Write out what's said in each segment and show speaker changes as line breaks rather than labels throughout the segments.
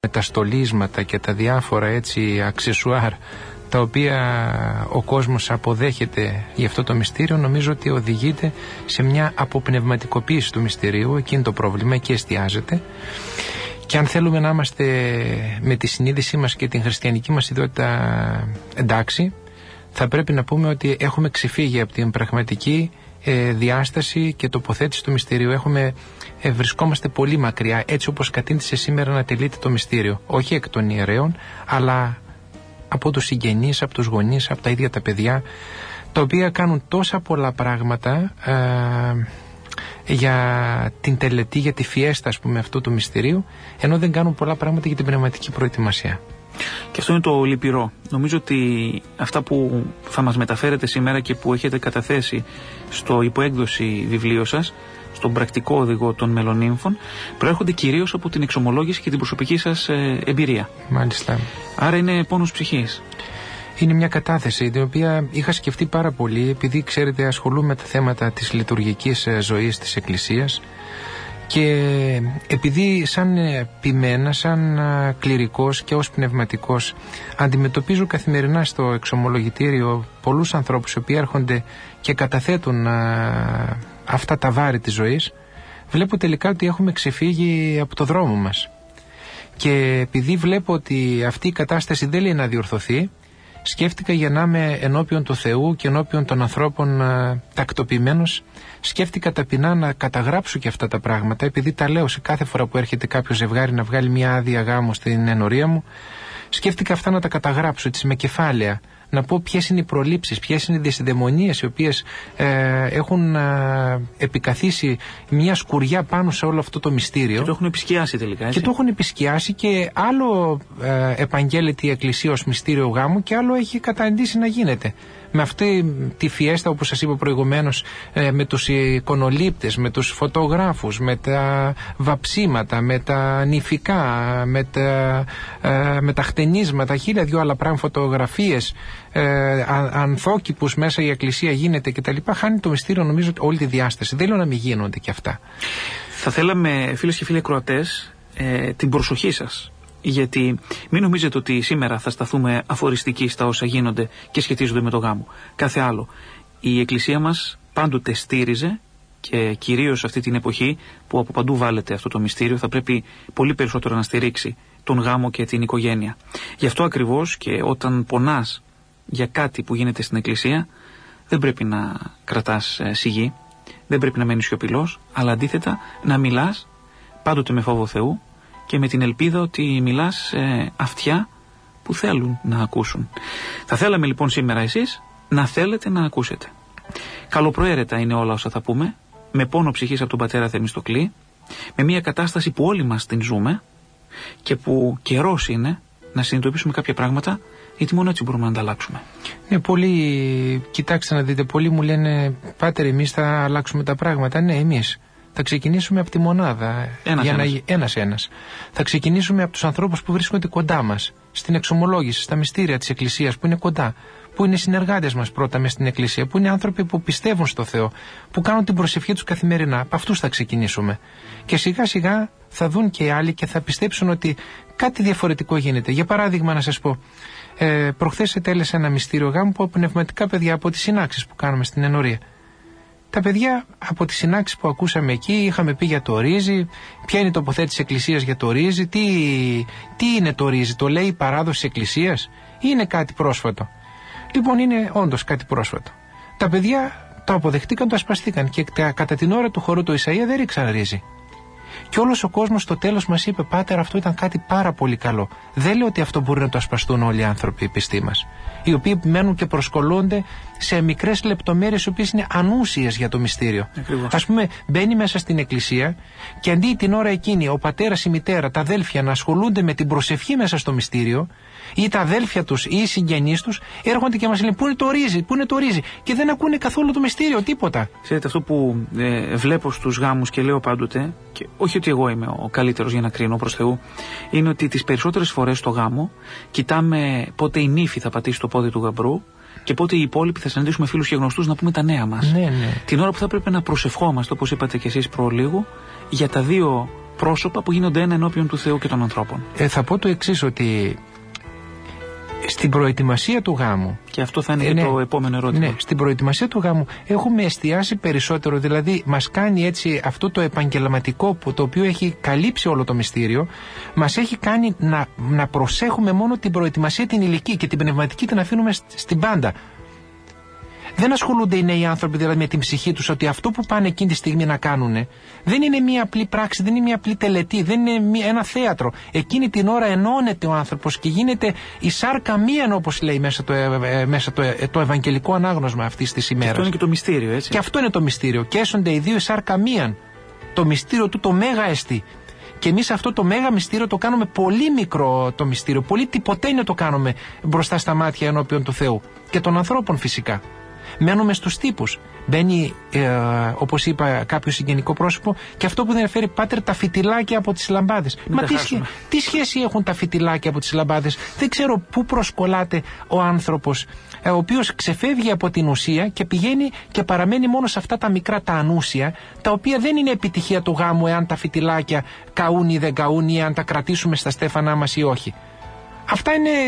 τα στολίσματα και τα διάφορα έτσι αξεσουάρ τα οποία ο κόσμος αποδέχεται για αυτό το μυστήριο, νομίζω ότι οδηγείται σε μια αποπνευματικοποίηση του μυστηρίου. Εκείνη το πρόβλημα, εκεί εστιάζεται. Και αν θέλουμε να είμαστε με τη συνείδησή μας και την χριστιανική μας ιδιότητα εντάξει, θα πρέπει να πούμε ότι έχουμε ξεφύγει από την πραγματική διάσταση και τοποθέτηση του μυστηρίου. Βρισκόμαστε πολύ μακριά, έτσι όπως κατήντησε σήμερα να τελείται το μυστήριο, όχι εκ των ιερέων, αλλά από τους συγγενείς, από τους γονείς, από τα ίδια τα παιδιά, τα οποία κάνουν τόσα πολλά πράγματα για την τελετή, για τη φιέστα, ας πούμε, αυτού του μυστηρίου, ενώ δεν κάνουν πολλά πράγματα για την πνευματική προετοιμασία.
Και αυτό είναι το λυπηρό. Νομίζω ότι αυτά που θα μας μεταφέρετε σήμερα και που έχετε καταθέσει στο υποέκδοση βιβλίο σας, στον πρακτικό οδηγό των μελονύμφων, προέρχονται κυρίως από την εξομολόγηση και την προσωπική σας εμπειρία.
Μάλιστα.
Άρα είναι πόνος ψυχής.
Είναι μια κατάθεση την οποία είχα σκεφτεί πάρα πολύ, επειδή ξέρετε ασχολούμαι με τα θέματα της λειτουργικής ζωής της Εκκλησίας και επειδή σαν ποιμένα, σαν κληρικός και ως πνευματικός αντιμετωπίζω καθημερινά στο εξομολογητήριο πολλούς ανθρώπους οι οποίοι έρχονται και καταθέτουν αυτά τα βάρη της ζωής, βλέπω τελικά ότι έχουμε ξεφύγει από το δρόμο μας. Και επειδή βλέπω ότι αυτή η κατάσταση δεν λέει να διορθωθεί, σκέφτηκα για να είμαι ενώπιον του Θεού και ενώπιον των ανθρώπων τακτοποιημένος, σκέφτηκα ταπεινά να καταγράψω και αυτά τα πράγματα, επειδή τα λέω σε κάθε φορά που έρχεται κάποιο ζευγάρι να βγάλει μια άδεια γάμου στην ενορία μου. Σκέφτηκα αυτά να τα καταγράψω έτσι με κεφάλαια, να πω ποιες είναι οι προλήψεις, ποιες είναι οι διασυνδαιμονίες οι οποίες έχουν επικαθίσει μια σκουριά πάνω σε όλο αυτό το μυστήριο. Και
το έχουν επισκιάσει τελικά, έτσι.
Και το έχουν επισκιάσει και άλλο επαγγέλλεται η Εκκλησία ως μυστήριο γάμου και άλλο έχει καταντήσει να γίνεται. Με αυτή τη φιέστα, όπως σας είπα προηγουμένως, με τους εικονολήπτες, με τους φωτογράφους, με τα βαψίματα, με τα νηφικά, με τα χτενίσματα, χίλια δυο άλλα πράγματα, φωτογραφίες, ανθόκηπους μέσα η Εκκλησία γίνεται κτλ. Χάνει το μυστήριο, νομίζω, όλη τη διάσταση. Δεν λέω να μην γίνονται και αυτά.
Θα θέλαμε, φίλες και φίλοι ακροατές, την προσοχή σας. Γιατί μην νομίζετε ότι σήμερα θα σταθούμε αφοριστικοί στα όσα γίνονται και σχετίζονται με το γάμο. Κάθε άλλο. Η Εκκλησία μας πάντοτε στήριζε και κυρίως αυτή την εποχή που από παντού βάλετε αυτό το μυστήριο, θα πρέπει πολύ περισσότερο να στηρίξει τον γάμο και την οικογένεια. Γι' αυτό ακριβώς και όταν πονάς για κάτι που γίνεται στην Εκκλησία, δεν πρέπει να κρατάς σιγή, δεν πρέπει να μένεις σιωπηλός, αλλά αντίθετα να μιλάς πάντοτε με φόβο Θεού και με την ελπίδα ότι μιλάς σε αυτιά που θέλουν να ακούσουν. Θα θέλαμε λοιπόν σήμερα εσείς να θέλετε να ακούσετε. Καλοπροαίρετα είναι όλα όσα θα πούμε, με πόνο ψυχής από τον πατέρα Θεμιστοκλή, με μια κατάσταση που όλοι μας την ζούμε και που καιρός είναι να συνειδητοποιήσουμε κάποια πράγματα, γιατί μόνο έτσι μπορούμε να ανταλλάξουμε.
Πολλοί, κοιτάξτε να δείτε, πολλοί μου λένε, πάτερ, εμείς θα αλλάξουμε τα πράγματα. Ναι, εμείς. Θα ξεκινήσουμε από τη μονάδα. Ένας. Θα ξεκινήσουμε από τους ανθρώπους που βρίσκονται κοντά μας, στην εξομολόγηση, στα μυστήρια της Εκκλησίας που είναι κοντά, που είναι συνεργάτες μας πρώτα μες στην Εκκλησία, που είναι άνθρωποι που πιστεύουν στο Θεό, που κάνουν την προσευχή τους καθημερινά. Από αυτούς θα ξεκινήσουμε. Και σιγά σιγά θα δουν και οι άλλοι και θα πιστέψουν ότι κάτι διαφορετικό γίνεται. Για παράδειγμα, να σας πω, προχθές ετέλεσα ένα μυστήριο γάμου από πνευματικά παιδιά από τις συνάξεις που κάνουμε στην ενορία. Τα παιδιά από τις συνάξεις που ακούσαμε εκεί είχαμε πει για το ρύζι, ποια είναι η τοποθέτηση της Εκκλησίας για το ρύζι, τι είναι το ρύζι, το λέει η παράδοση της Εκκλησίας ή είναι κάτι πρόσφατο. Λοιπόν, είναι όντως κάτι πρόσφατο. Τα παιδιά το αποδεχτήκαν, το ασπαστήκαν και κατά την ώρα του χορού του Ισαΐα δεν ρίξαν ρύζι. Και όλος ο κόσμος στο τέλος μας είπε, πάτερ, αυτό ήταν κάτι πάρα πολύ καλό. Δεν λέω ότι αυτό μπορεί να το ασπαστούν όλοι οι άνθρωποι οι πιστοί μας, οι οποίοι μένουν και προσκολούνται σε μικρές λεπτομέρειες οι οποίες είναι ανούσιες για το μυστήριο. Ας πούμε, μπαίνει μέσα στην Εκκλησία και αντί την ώρα εκείνη ο πατέρας, η μητέρα, τα αδέλφια να ασχολούνται με την προσευχή μέσα στο μυστήριο, ή τα αδέλφια τους ή οι συγγενείς τους έρχονται και μας λένε πού είναι το ρύζι, και δεν ακούνε καθόλου το μυστήριο, τίποτα.
Ξέρετε, αυτό που βλέπω στους γάμους και λέω πάντοτε, και όχι ότι εγώ είμαι ο καλύτερος για να κρίνω προς Θεού, είναι ότι τις περισσότερες φορές στο γάμο κοιτάμε πότε η νύφη θα πατήσει το πόδι του γαμπρού και πότε οι υπόλοιποι θα συναντήσουμε φίλους και γνωστούς να πούμε τα νέα μας.
Ναι.
Την ώρα που θα πρέπει να προσευχόμαστε, όπως είπατε και εσείς προλίγου, για τα δύο πρόσωπα που γίνονται ένα ενώπιον του Θεού και των ανθρώπων.
Θα πω το εξής, ότι στην προετοιμασία του γάμου,
και αυτό θα είναι και το επόμενο ερώτημα.
Ναι, στην προετοιμασία του γάμου έχουμε εστιάσει περισσότερο, δηλαδή μας κάνει έτσι αυτό το επαγγελματικό το οποίο έχει καλύψει όλο το μυστήριο, μας έχει κάνει να προσέχουμε μόνο την προετοιμασία την υλική, και την πνευματική την αφήνουμε στην πάντα. Δεν ασχολούνται οι νέοι άνθρωποι δηλαδή με την ψυχή τους, ότι αυτό που πάνε εκείνη τη στιγμή να κάνουν δεν είναι μια απλή πράξη, δεν είναι μια απλή τελετή, δεν είναι ένα θέατρο. Εκείνη την ώρα ενώνεται ο άνθρωπος και γίνεται η σάρκα μίαν, όπως λέει μέσα το ευαγγελικό ανάγνωσμα αυτής της ημέρας.
Και αυτό είναι και το μυστήριο, έτσι.
Και αυτό είναι το μυστήριο. Και έσονται οι δύο η σάρκα μίαν. Το μυστήριο του το μέγα εστί. Και εμείς αυτό το μέγα μυστήριο το κάνουμε πολύ μικρό το μυστήριο. Πολύ τυποτένιο το κάνουμε μπροστά στα μάτια ενώπιον του Θεού και των ανθρώπων φυσικά. Μένουμε στους τύπους. Μπαίνει, όπως είπα, κάποιο συγγενικό πρόσωπο, και αυτό που δεν ενδιαφέρει, πάτερ, τα φυτιλάκια από τις λαμπάδες. Μα τι σχέση έχουν τα φυτιλάκια από τις λαμπάδες? Δεν ξέρω πού προσκολάται ο άνθρωπος, ο οποίος ξεφεύγει από την ουσία και πηγαίνει και παραμένει μόνο σε αυτά τα μικρά τα ανούσια, τα οποία δεν είναι επιτυχία του γάμου, εάν τα φυτιλάκια καούν ή δεν καούν, ή αν τα κρατήσουμε στα στέφανά μας ή όχι. Αυτά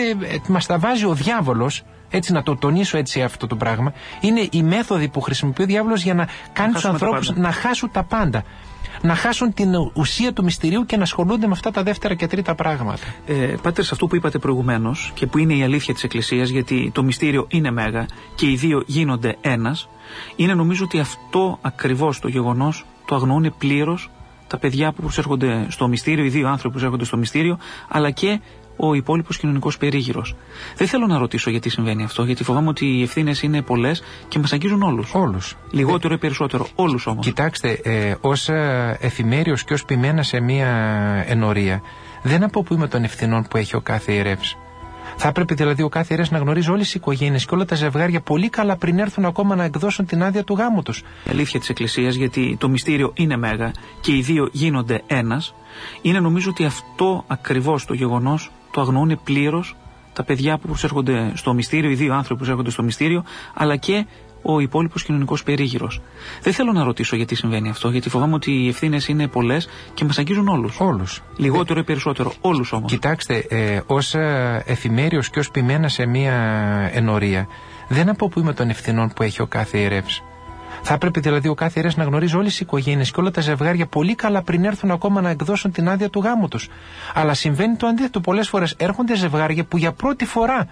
μας τα βάζει ο διάβολος. Έτσι, να το τονίσω έτσι αυτό το πράγμα. Είναι η μέθοδοι που χρησιμοποιεί ο διάβολος για να κάνει τους ανθρώπους να χάσουν τα πάντα. Να χάσουν την ουσία του μυστηρίου και να ασχολούνται με αυτά τα δεύτερα και τρίτα πράγματα.
Πάτερ, σε αυτό που είπατε προηγουμένως, και που είναι η αλήθεια της Εκκλησίας, γιατί το μυστήριο είναι μέγα και οι δύο γίνονται ένας, είναι νομίζω ότι αυτό ακριβώς το γεγονός το αγνοούν πλήρως τα παιδιά που προσέρχονται στο μυστήριο, οι δύο άνθρωποι που προσέρχονται στο μυστήριο, αλλά και ο υπόλοιπος κοινωνικός περίγυρος. Δεν θέλω να ρωτήσω γιατί συμβαίνει αυτό, γιατί φοβάμαι ότι οι ευθύνες είναι πολλές και μας αγγίζουν όλους.
Όλους.
Λιγότερο ή περισσότερο. Όλους όμως.
Κοιτάξτε, ως εφημέριος και ως ποιμένα σε μία ενορία, δεν αποποιούμε των ευθυνών που έχει ο κάθε ιερεύς. Θα έπρεπε δηλαδή ο κάθε ιερεύς να γνωρίζει όλες τις οικογένειες και όλα τα ζευγάρια πολύ καλά πριν έρθουν ακόμα να εκδώσουν την άδεια του γάμου τους.
Η αλήθεια της Εκκλησίας, γιατί το μυστήριο είναι μέγα και οι δύο γίνονται ένας, είναι νομίζω ότι αυτό ακριβώς το γεγονός το αγνοούν πλήρως τα παιδιά που προσέρχονται στο μυστήριο, οι δύο άνθρωποι που προσέρχονται στο μυστήριο, αλλά και ο υπόλοιπος κοινωνικός περίγυρος. Δεν θέλω να ρωτήσω γιατί συμβαίνει αυτό, γιατί φοβάμαι ότι οι ευθύνες είναι πολλές και μας αγγίζουν όλους.
Όλους.
Λιγότερο ή περισσότερο. Όλους όμως.
Κοιτάξτε, ως εφημέριος και ως ποιμένα σε μία ενορία, δεν αποποιούμε των ευθυνών που έχει ο κάθε ιερεύς. Θα έπρεπε δηλαδή ο κάθε ιερεύς να γνωρίζει όλες τις οικογένειες και όλα τα ζευγάρια πολύ καλά πριν έρθουν ακόμα να εκδώσουν την άδεια του γάμου τους. Αλλά συμβαίνει το αντίθετο. Πολλές φορές έρχονται ζευγάρια που για πρώτη φορά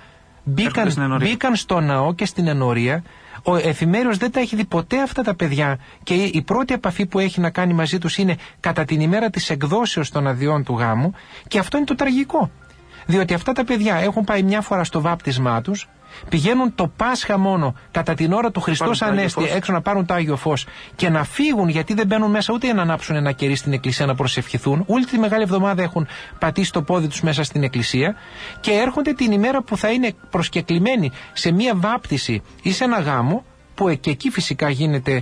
μπήκαν στο ναό και στην ενορία. Ο εφημέριος δεν τα έχει δει ποτέ αυτά τα παιδιά και η πρώτη επαφή που έχει να κάνει μαζί τους είναι κατά την ημέρα της εκδόσεως των αδειών του γάμου, και αυτό είναι το τραγικό. Διότι αυτά τα παιδιά έχουν πάει μια φορά στο βάπτισμά τους, πηγαίνουν το Πάσχα μόνο κατά την ώρα του Χριστός Ανέστη έξω να πάρουν το Άγιο Φως και να φύγουν, γιατί δεν μπαίνουν μέσα ούτε για να ανάψουν ένα κερί στην εκκλησία να προσευχηθούν. Όλη τη Μεγάλη Εβδομάδα έχουν πατήσει το πόδι τους μέσα στην εκκλησία και έρχονται την ημέρα που θα είναι προσκεκλημένοι σε μια βάπτιση ή σε ένα γάμο, που και εκεί φυσικά γίνεται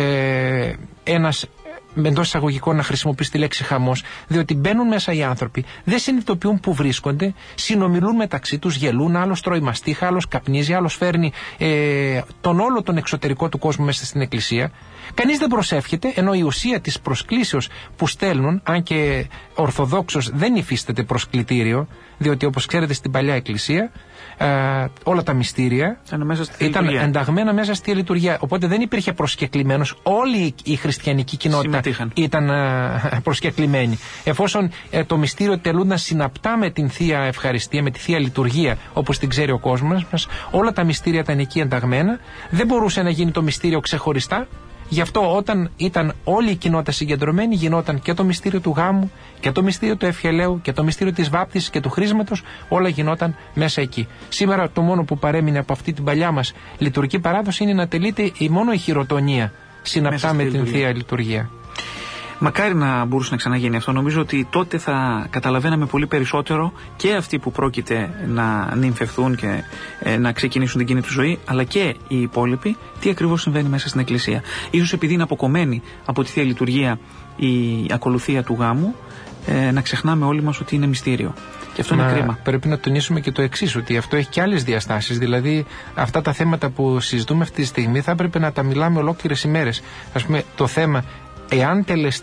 ένας, εντός εισαγωγικών να χρησιμοποιήσει τη λέξη χαμός, διότι μπαίνουν μέσα οι άνθρωποι, δεν συνειδητοποιούν που βρίσκονται, συνομιλούν μεταξύ τους, γελούν, άλλος τρώει μαστίχα, άλλος καπνίζει, άλλος φέρνει τον όλο τον εξωτερικό του κόσμου μέσα στην εκκλησία. Κανείς δεν προσεύχεται, ενώ η ουσία της προσκλήσεως που στέλνουν, αν και ορθοδόξως δεν υφίσταται προσκλητήριο, διότι όπως ξέρετε στην παλιά εκκλησία όλα τα μυστήρια ήταν ενταγμένα μέσα στη λειτουργία. Οπότε δεν υπήρχε προσκεκλημένος. Όλη η χριστιανική κοινότητα ήταν προσκεκλημένη. Εφόσον το μυστήριο τελούνταν συναπτά με την Θεία Ευχαριστία, με τη Θεία Λειτουργία, όπως την ξέρει ο κόσμος μας, όλα τα μυστήρια ήταν εκεί ενταγμένα. Δεν μπορούσε να γίνει το μυστήριο ξεχωριστά. Γι' αυτό όταν ήταν όλη η κοινότητα συγκεντρωμένη, γινόταν και το μυστήριο του γάμου και το μυστήριο του ευχελαίου και το μυστήριο της βάπτισης και του χρήσματος, όλα γινόταν μέσα εκεί. Σήμερα το μόνο που παρέμεινε από αυτή την παλιά μας λειτουργική παράδοση είναι να τελείται μόνο η χειροτονία συναπτά με την Θεία Λειτουργία.
Μακάρι να μπορούσε να ξαναγίνει αυτό. Νομίζω ότι τότε θα καταλαβαίναμε πολύ περισσότερο και αυτοί που πρόκειται να νυμφευθούν και να ξεκινήσουν την κοινή του ζωή, αλλά και οι υπόλοιποι, τι ακριβώς συμβαίνει μέσα στην Εκκλησία. Ίσως επειδή είναι αποκομμένη από τη Θεία Λειτουργία η ακολουθία του γάμου, να ξεχνάμε όλοι μας ότι είναι μυστήριο. Και αυτό είναι κρίμα.
Πρέπει να τονίσουμε και το εξής, ότι αυτό έχει και άλλες διαστάσεις. Δηλαδή, αυτά τα θέματα που συζητούμε αυτή τη στιγμή θα έπρεπε να τα μιλάμε ολόκληρες ημέρες. Ας πούμε, το θέμα, εάν τελεστεί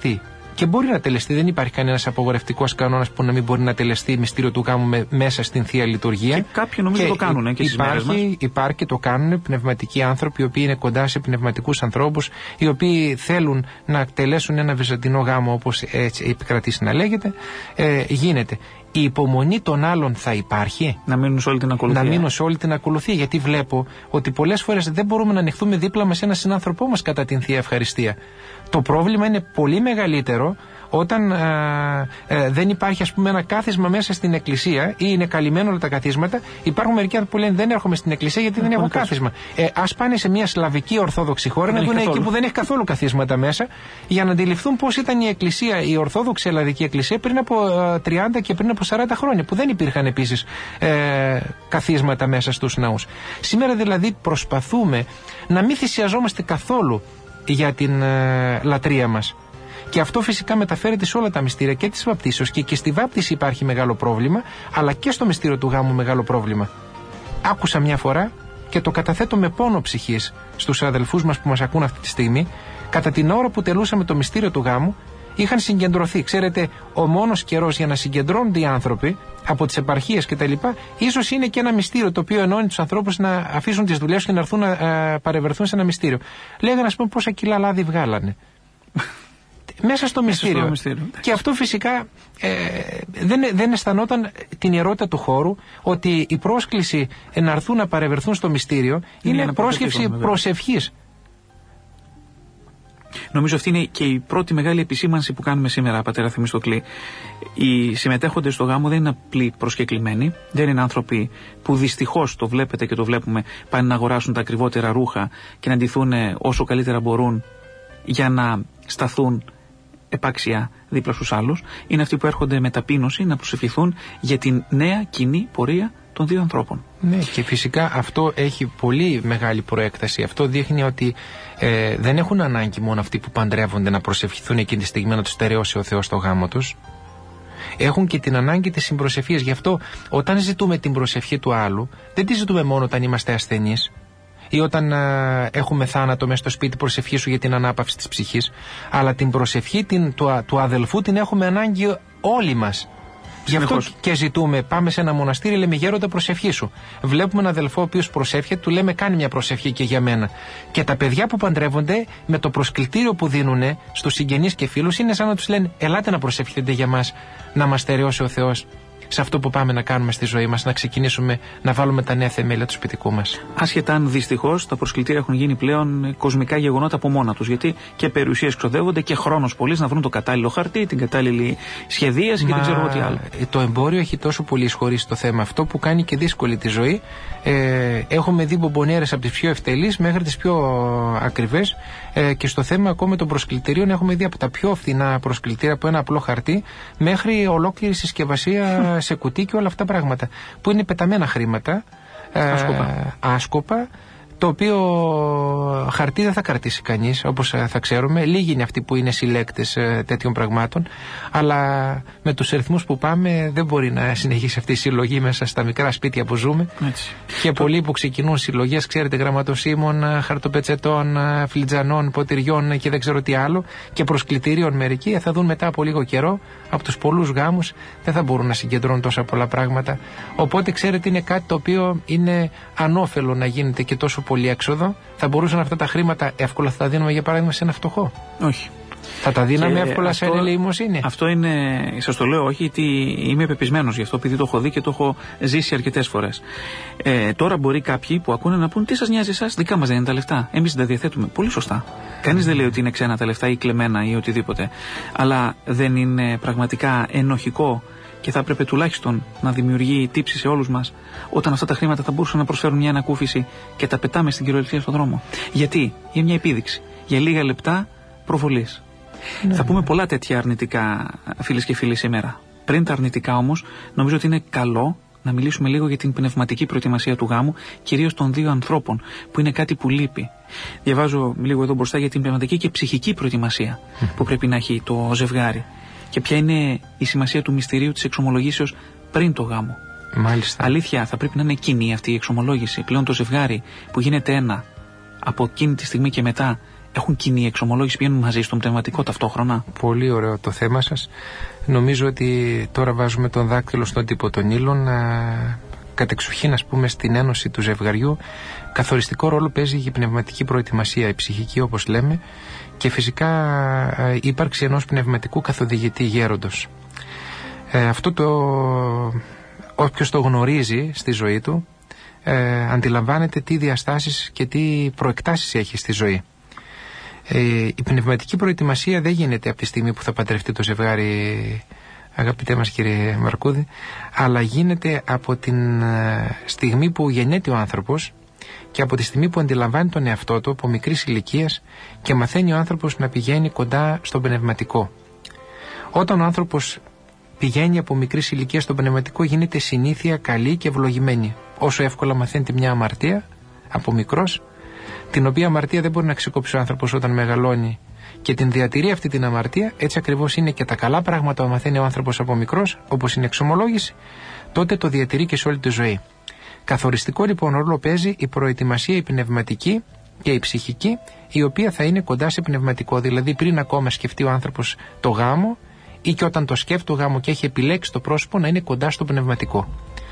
Και μπορεί να τελεστεί, δεν υπάρχει κανένας απαγορευτικός κανόνας που να μην μπορεί να τελεστεί μυστήριο του γάμου μέσα στην Θεία Λειτουργία.
Και κάποιοι νομίζω το κάνουν και στις μέρες μας.
Υπάρχει και το κάνουν πνευματικοί άνθρωποι, οι οποίοι είναι κοντά σε πνευματικούς ανθρώπους, οι οποίοι θέλουν να τελέσουν ένα βυζαντινό γάμο, όπως έτσι επικρατήσει να λέγεται. Γίνεται. Η υπομονή των άλλων θα υπάρχει.
Να μείνουν σε όλη την ακολουθία.
Να μείνουν σε όλη την ακολουθία. Γιατί βλέπω ότι πολλές φορές δεν μπορούμε να ανοιχθούμε δίπλα μας έναν συνάνθρωπό μας κατά την Θεία Ευχαριστία. Το πρόβλημα είναι πολύ μεγαλύτερο όταν δεν υπάρχει, ας πούμε, ένα κάθισμα μέσα στην εκκλησία ή είναι καλυμμένα όλα τα καθίσματα. Υπάρχουν μερικοί άνθρωποι που λένε δεν έρχομαι στην εκκλησία γιατί δεν έχω κάθισμα. Ας πάνε σε μια σλαβική ορθόδοξη χώρα να δουν εκεί που δεν έχει καθόλου καθίσματα μέσα, για να αντιληφθούν πώς ήταν η εκκλησία, η ορθόδοξη ελλαδική εκκλησία πριν από 30 και πριν από 40 χρόνια, που δεν υπήρχαν επίσης καθίσματα μέσα στους ναούς. Σήμερα δηλαδή προσπαθούμε να μην θυσιαζόμαστε καθόλου για την λατρεία μας. Και αυτό φυσικά μεταφέρεται σε όλα τα μυστήρια και της βαπτίσεως, και στη βάπτιση υπάρχει μεγάλο πρόβλημα, αλλά και στο μυστήριο του γάμου μεγάλο πρόβλημα. Άκουσα μια φορά και το καταθέτω με πόνο ψυχής στους αδελφούς μας που μας ακούν αυτή τη στιγμή. Κατά την ώρα που τελούσαμε το μυστήριο του γάμου, είχαν συγκεντρωθεί. Ξέρετε, ο μόνος καιρός για να συγκεντρώνονται οι άνθρωποι από τις επαρχίες κτλ. Ίσως είναι και ένα μυστήριο το οποίο ενώνει τους ανθρώπους να αφήσουν τις δουλειές και να έρθουν να παρευρεθούν σε ένα μυστήριο. Λέγανε, ας πούμε, πόσα κιλά λάδι βγάλανε. Μέσα στο μυστήριο. Και αυτό φυσικά δεν αισθανόταν την ιερότητα του χώρου, ότι η πρόσκληση να έρθουν να παρευρεθούν στο μυστήριο είναι πρόσκληση προσευχής.
Νομίζω αυτή είναι και η πρώτη μεγάλη επισήμανση που κάνουμε σήμερα, πατέρα Θεμιστοκλή. Οι συμμετέχοντες στο γάμο δεν είναι απλοί προσκεκλημένοι, δεν είναι άνθρωποι που δυστυχώς, το βλέπετε και το βλέπουμε, πάνε να αγοράσουν τα ακριβότερα ρούχα και να ντυθούν όσο καλύτερα μπορούν για να σταθούν επάξια δίπλα στους άλλους. Είναι αυτοί που έρχονται με ταπείνωση να προσευχηθούν για την νέα κοινή πορεία των δύο ανθρώπων.
Ναι, και φυσικά αυτό έχει πολύ μεγάλη προέκταση. Αυτό δείχνει ότι δεν έχουν ανάγκη μόνο αυτοί που παντρεύονται να προσευχηθούν εκείνη τη στιγμή να τους στερεώσει ο Θεός το γάμο τους. Έχουν και την ανάγκη της συμπροσευχίας. Γι' αυτό όταν ζητούμε την προσευχή του άλλου, δεν τη ζητούμε μόνο όταν είμαστε ασθενείς ή όταν έχουμε θάνατο μέσα στο σπίτι, προσευχή σου για την ανάπαυση της ψυχής, αλλά την προσευχή του αδελφού την έχουμε ανάγκη όλοι μας. Γι' αυτό και ζητούμε, πάμε σε ένα μοναστήρι, λέμε γέροντα προσευχή σου. Βλέπουμε έναν αδελφό ο οποίος προσεύχεται, του λέμε κάνει μια προσευχή και για μένα. Και τα παιδιά που παντρεύονται, με το προσκλητήριο που δίνουν στους συγγενείς και φίλους, είναι σαν να τους λένε ελάτε να προσευχηθείτε για μας, να μας στερεώσει ο Θεός σε αυτό που πάμε να κάνουμε στη ζωή μας, να ξεκινήσουμε να βάλουμε τα νέα θεμέλια του σπιτικού μας.
Άσχετα αν δυστυχώς τα προσκλητήρια έχουν γίνει πλέον κοσμικά γεγονότα από μόνα τους. Γιατί και περιουσίες ξοδεύονται και χρόνος πολύς να βρουν το κατάλληλο χαρτί, την κατάλληλη σχεδίαση και δεν ξέρω τι άλλο.
Το εμπόριο έχει τόσο πολύ εισχωρήσει το θέμα αυτό που κάνει και δύσκολη τη ζωή. Έχουμε δει μπομπονιέρες από τις πιο ευτελείς μέχρι τις πιο ακριβές. Και στο θέμα ακόμα των προσκλητηρίων έχουμε δει από τα πιο φθηνά προσκλητήρια, από ένα απλό χαρτί, μέχρι ολόκληρη συσκευασία σε κουτί και όλα αυτά τα πράγματα που είναι πεταμένα χρήματα, άσκοπα, το οποίο χαρτί δεν θα κρατήσει κανείς, όπως θα ξέρουμε. Λίγοι είναι αυτοί που είναι συλλέκτες τέτοιων πραγμάτων, αλλά με τους ρυθμούς που πάμε δεν μπορεί να συνεχίσει αυτή η συλλογή μέσα στα μικρά σπίτια που ζούμε.
Έτσι.
Και πολλοί που ξεκινούν συλλογές, ξέρετε, γραμματοσύμων, χαρτοπετσετών, φλιτζανών, ποτηριών και δεν ξέρω τι άλλο, και προσκλητήριων μερικοί, θα δουν μετά από λίγο καιρό, από τους πολλούς γάμους, δεν θα μπορούν να συγκεντρώνουν τόσα πολλά πράγματα. Οπότε, ξέρετε, είναι κάτι το οποίο είναι ανώφελο να γίνεται και τόσο πολύ έξοδο. Θα μπορούσαν αυτά τα χρήματα εύκολα θα τα δίνουμε, για παράδειγμα, σε ένα φτωχό.
Όχι.
Θα τα δίναμε εύκολα σε ελεημοσύνη.
Αυτό είναι, σας το λέω όχι, γιατί είμαι πεπισμένος γι' αυτό, επειδή το έχω δει και το έχω ζήσει αρκετές φορές. Τώρα μπορεί κάποιοι που ακούνε να πούν τι σας νοιάζει εσάς, δικά μας δεν είναι τα λεφτά. Εμείς δεν τα διαθέτουμε. Πολύ σωστά. Κανείς δεν λέει ότι είναι ξένα τα λεφτά ή κλεμμένα ή οτιδήποτε. Αλλά δεν είναι πραγματικά ενοχικό και θα έπρεπε τουλάχιστον να δημιουργεί τύψη σε όλους μας όταν αυτά τα χρήματα θα μπορούσαν να προσφέρουν μια ανακούφιση και τα πετάμε στην κυριολεξία στον δρόμο. Γιατί? Για μια επίδειξη. Για λίγα λεπτά προβολής. Ναι. Θα πούμε πολλά τέτοια αρνητικά, φίλες και φίλοι, σήμερα. Πριν τα αρνητικά όμως, νομίζω ότι είναι καλό να μιλήσουμε λίγο για την πνευματική προετοιμασία του γάμου, κυρίως των δύο ανθρώπων, που είναι κάτι που λείπει. Διαβάζω λίγο εδώ μπροστά για την πνευματική και ψυχική προετοιμασία που πρέπει να έχει το ζευγάρι. Και ποια είναι η σημασία του μυστηρίου της εξομολογήσεως πριν το γάμο.
Μάλιστα.
Αλήθεια, θα πρέπει να είναι κοινή αυτή η εξομολόγηση. Πλέον το ζευγάρι που γίνεται ένα από εκείνη τη στιγμή και μετά έχουν κοινή εξομολόγηση, πηγαίνουν μαζί στον πνευματικό ταυτόχρονα?
Πολύ ωραίο το θέμα σας. Νομίζω ότι τώρα βάζουμε τον δάκτυλο στον τύπο των ύλων. Κατεξοχήν, ας πούμε, στην ένωση του ζευγαριού καθοριστικό ρόλο παίζει η πνευματική προετοιμασία, η ψυχική όπως λέμε, και φυσικά η ύπαρξη ενός πνευματικού καθοδηγητή γέροντος. Αυτό όποιος το γνωρίζει στη ζωή του αντιλαμβάνεται τι διαστάσεις και τι προεκτάσεις έχει στη ζωή. Η πνευματική προετοιμασία δεν γίνεται από τη στιγμή που θα παντρευτεί το ζευγάρι, αγαπητέ μας κύριε Μαρκούδη, αλλά γίνεται από την στιγμή που γεννιέται ο άνθρωπος και από τη στιγμή που αντιλαμβάνει τον εαυτό του από μικρής ηλικίας και μαθαίνει ο άνθρωπος να πηγαίνει κοντά στο πνευματικό. Όταν ο άνθρωπος πηγαίνει από μικρής ηλικίας στο πνευματικό, γίνεται συνήθεια καλή και ευλογημένη. Όσο εύκολα μαθαίνεται μια αμαρτία από μικρός, την οποία αμαρτία δεν μπορεί να ξεκόψει ο άνθρωπος όταν μεγαλώνει και την διατηρεί αυτή την αμαρτία, έτσι ακριβώς είναι και τα καλά πράγματα που μαθαίνει ο άνθρωπος από μικρός, όπως είναι η εξομολόγηση, τότε το διατηρεί και σε όλη τη ζωή. Καθοριστικό λοιπόν ρόλο παίζει η προετοιμασία, η πνευματική και η ψυχική, η οποία θα είναι κοντά σε πνευματικό, δηλαδή πριν ακόμα σκεφτεί ο άνθρωπος το γάμο ή και όταν το σκέφτει το γάμο και έχει επιλέξει το πρόσωπο, να είναι κοντά στο πνευματικό.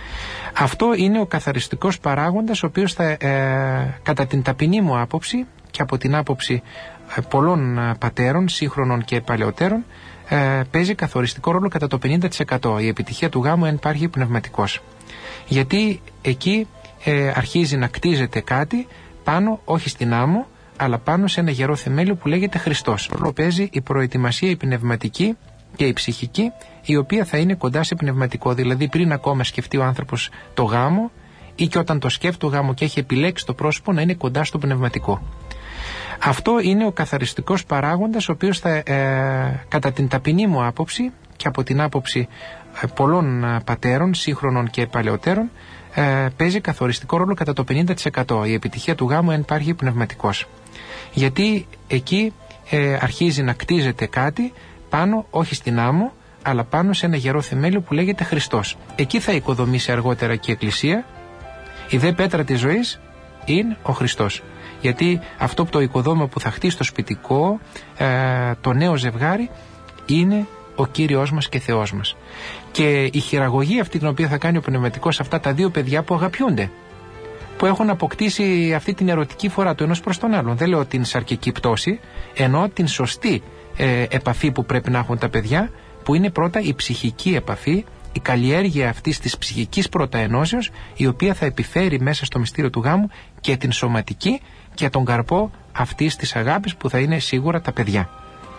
Αυτό είναι ο καθαριστικός παράγοντας, ο οποίος θα, κατά την ταπεινή μου άποψη και από την άποψη πολλών πατέρων, σύγχρονων και παλαιότερων, παίζει καθοριστικό ρόλο κατά το 50% η επιτυχία του γάμου, αν υπάρχει πνευματικός. Γιατί εκεί αρχίζει να κτίζεται κάτι πάνω, όχι στην άμμο, αλλά πάνω σε ένα γερό θεμέλιο που λέγεται Χριστός. Ρόλο παίζει η προετοιμασία, η πνευματική και η ψυχική, η οποία θα είναι κοντά σε πνευματικό, δηλαδή πριν ακόμα σκεφτεί ο άνθρωπος το γάμο ή και όταν το σκέφτει το γάμο και έχει επιλέξει το πρόσωπο, να είναι κοντά στο πνευματικό. Αυτό είναι ο καθαριστικός παράγοντας, ο οποίος θα, κατά την ταπεινή μου άποψη και από την άποψη πολλών πατέρων, σύγχρονων και παλαιότερων, παίζει καθοριστικό ρόλο κατά το 50% η επιτυχία του γάμου, αν υπάρχει πνευματικός. Γιατί εκεί αρχίζει να κτίζεται κάτι πάνω, όχι στην άμμο, αλλά πάνω σε ένα γερό θεμέλιο που λέγεται Χριστός. Εκεί θα οικοδομήσει αργότερα και η Εκκλησία. Η δε πέτρα της ζωής είναι ο Χριστός. Γιατί αυτό που το οικοδόμημα που θα χτίσει το σπιτικό, το νέο ζευγάρι, είναι ο Κύριος μας και Θεός μας. Και η χειραγωγή αυτή την οποία θα κάνει ο πνευματικός σε αυτά τα δύο παιδιά που αγαπιούνται, που έχουν αποκτήσει αυτή την ερωτική φορά του ενός προς τον άλλον. Δεν λέω την σαρκική πτώση, εννοώ την σωστή επαφή που πρέπει να έχουν τα παιδιά, που είναι πρώτα η ψυχική επαφή, η καλλιέργεια αυτής της ψυχικής πρώτα ενώσεως, η οποία θα επιφέρει μέσα στο μυστήριο του γάμου και την σωματική και τον καρπό αυτής της αγάπης που θα είναι σίγουρα τα παιδιά.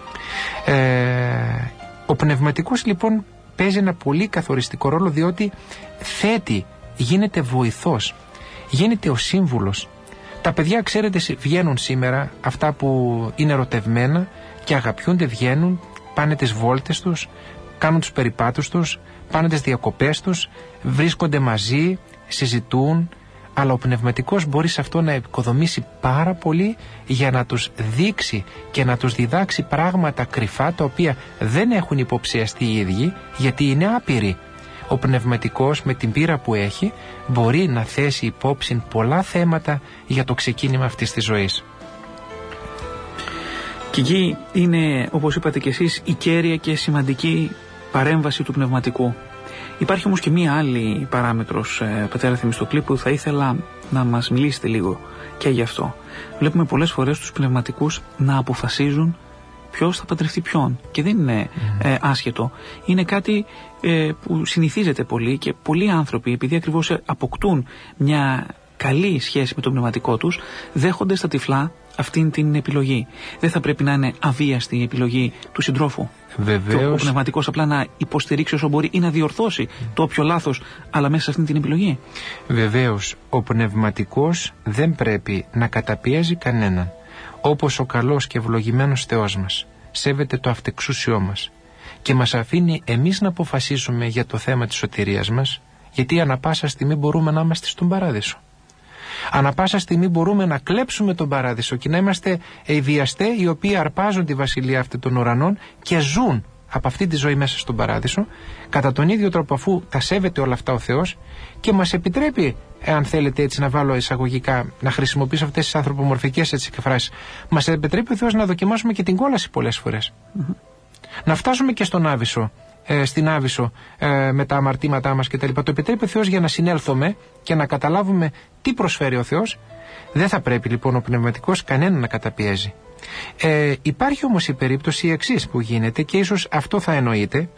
Ο πνευματικός λοιπόν παίζει ένα πολύ καθοριστικό ρόλο, διότι θέτει, γίνεται βοηθός, γίνεται ο σύμβουλος. Τα παιδιά, ξέρετε, βγαίνουν σήμερα, αυτά που είναι ερωτευμένα και αγαπιούνται, βγαίνουν, πάνε τις βόλτες τους, κάνουν τους περιπάτους τους, πάνε τις διακοπές τους, βρίσκονται μαζί, συζητούν, αλλά ο πνευματικός μπορεί σε αυτό να οικοδομήσει πάρα πολύ για να τους δείξει και να τους διδάξει πράγματα κρυφά, τα οποία δεν έχουν υποψιαστεί οι ίδιοι, γιατί είναι άπειροι. Ο πνευματικός με την πείρα που έχει μπορεί να θέσει υπόψη πολλά θέματα για το ξεκίνημα αυτής της ζωής.
Και εκεί είναι, όπως είπατε και εσείς, η κέρια και σημαντική παρέμβαση του πνευματικού. Υπάρχει όμως και μία άλλη παράμετρος, πατέρα Θεμιστοκλή, που θα ήθελα να μας μιλήσετε λίγο και γι' αυτό. Βλέπουμε πολλές φορές τους πνευματικούς να αποφασίζουν ποιος θα παντρευτεί ποιον. Και δεν είναι άσχετο. Είναι κάτι που συνηθίζεται πολύ και πολλοί άνθρωποι, επειδή ακριβώς αποκτούν μια καλή σχέση με το πνευματικό τους, δέχονται στα τυφλά αυτήν την επιλογή. Δεν θα πρέπει να είναι αβίαστη η επιλογή του συντρόφου.
Βεβαίως.
Και ο πνευματικός απλά να υποστηρίξει όσο μπορεί ή να διορθώσει το όποιο λάθος, αλλά μέσα σε αυτήν την επιλογή.
Βεβαίως, ο πνευματικός δεν πρέπει να καταπιέζει κανέναν. Όπως ο καλός και ευλογημένος Θεός μας σέβεται το αυτεξούσιό μας και μας αφήνει εμείς να αποφασίσουμε για το θέμα της σωτηρίας μας, γιατί ανά πάσα στιγμή μπορούμε να είμαστε στον παράδεισο. Ανά πάσα στιγμή μπορούμε να κλέψουμε τον παράδεισο και να είμαστε βιαστές, οι οποίοι αρπάζουν τη βασιλεία αυτή των ουρανών και ζουν από αυτή τη ζωή μέσα στον παράδεισο, κατά τον ίδιο τρόπο, αφού τα σέβεται όλα αυτά ο Θεός και μας επιτρέπει εάν θέλετε έτσι να βάλω εισαγωγικά, να χρησιμοποιήσω αυτές τις ανθρωπομορφικές έτσι εκφράσεις, μας επιτρέπει ο Θεός να δοκιμάσουμε και την κόλαση πολλές φορές. Να φτάσουμε και στον Άβυσσο, στην Άβυσσο με τα αμαρτήματά μας κτλ. Το επιτρέπει ο Θεός για να συνέλθουμε και να καταλάβουμε τι προσφέρει ο Θεός. Δεν θα πρέπει λοιπόν ο πνευματικός κανέναν να καταπιέζει. Υπάρχει όμως η περίπτωση εξής που γίνεται, και ίσως αυτό θα εννοείται,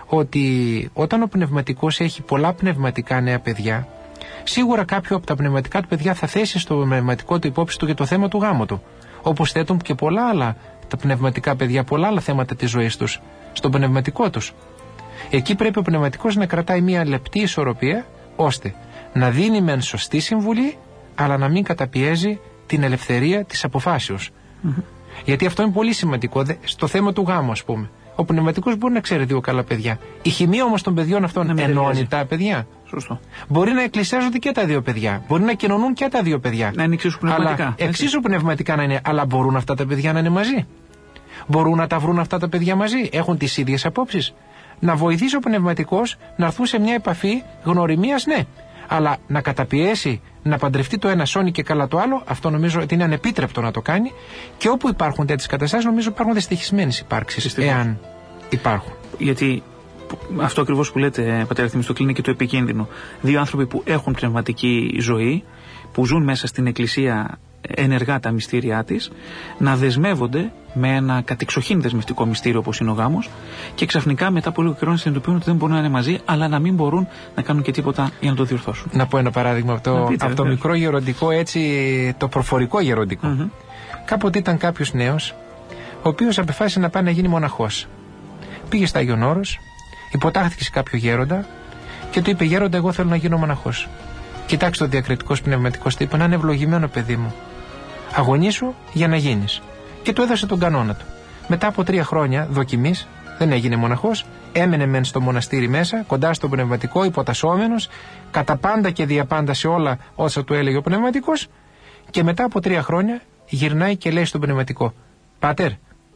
ότι όταν ο πνευματικός έχει πολλά πνευματικά νέα παιδιά, σίγουρα κάποιο από τα πνευματικά του παιδιά θα θέσει στο πνευματικό του υπόψη του για το θέμα του γάμου του. Όπως θέτουν και πολλά άλλα τα πνευματικά παιδιά, πολλά άλλα θέματα της ζωής τους, στον πνευματικό τους. Εκεί πρέπει ο πνευματικός να κρατάει μια λεπτή ισορροπία, ώστε να δίνει μεν σωστή συμβουλή, αλλά να μην καταπιέζει την ελευθερία της αποφάσεως. Γιατί αυτό είναι πολύ σημαντικό στο θέμα του γάμου, ας πούμε. Ο πνευματικός μπορεί να ξέρει δύο καλά παιδιά. Η χημεία όμως των παιδιών αυτών ενώνει τα παιδιά.
Σωστό.
Μπορεί να εκκλησιάζονται και τα δύο παιδιά. Μπορεί να κοινωνούν και τα δύο παιδιά.
Να είναι εξίσου πνευματικά.
Αλλά, εξίσου πνευματικά να είναι. Αλλά μπορούν αυτά τα παιδιά να είναι μαζί. Μπορούν να τα βρουν αυτά τα παιδιά μαζί. Έχουν τις ίδιες απόψεις. Να βοηθήσει ο πνευματικός να έρθουν σε μια επαφή γνωριμίας, ναι. Αλλά να καταπιέσει, να παντρευτεί το ένα σώνει και καλά το άλλο, αυτό νομίζω ότι είναι ανεπίτρεπτο να το κάνει. Και όπου υπάρχουν τέτοιες καταστάσεις, νομίζω υπάρχουν δυστυχισμένες υπάρξεις, εάν υπάρχουν.
Γιατί αυτό ακριβώς που λέτε, πατέρα Θημιστοκλή, είναι και το επικίνδυνο. Δύο άνθρωποι που έχουν πνευματική ζωή, που ζουν μέσα στην Εκκλησία ενεργά τα μυστήριά της, να δεσμεύονται με ένα κατεξοχήν δεσμευτικό μυστήριο όπως είναι ο γάμος, και ξαφνικά μετά από λίγο καιρό να συνειδητοποιούν ότι δεν μπορούν να είναι μαζί, αλλά να μην μπορούν να κάνουν και τίποτα για να το διορθώσουν.
Να πω ένα παράδειγμα από το μικρό γεροντικό, έτσι, το προφορικό γεροντικό. Κάποτε ήταν κάποιος νέος, ο οποίος απεφάσισε να πάει να γίνει μοναχός. Πήγε στα Άγιον Όρος, υποτάχθηκε σε κάποιο γέροντα και του είπε: Γέροντα, εγώ θέλω να γίνω μοναχός. Κοιτάξτε, ο διακριτικός πνευματικός του είπε: να είναι ευλογημένο, παιδί μου. Αγωνίσου για να γίνεις. Και του έδωσε τον κανόνα του. Μετά από 3 χρόνια δοκιμής, δεν έγινε μοναχός, έμενε μεν στο μοναστήρι μέσα, κοντά στο πνευματικό, υποτασσόμενος, κατά πάντα και διαπάντα σε όλα όσα του έλεγε ο πνευματικός, και μετά από 3 χρόνια γυρνάει και λέει στον πνευματικό: Πάτερ,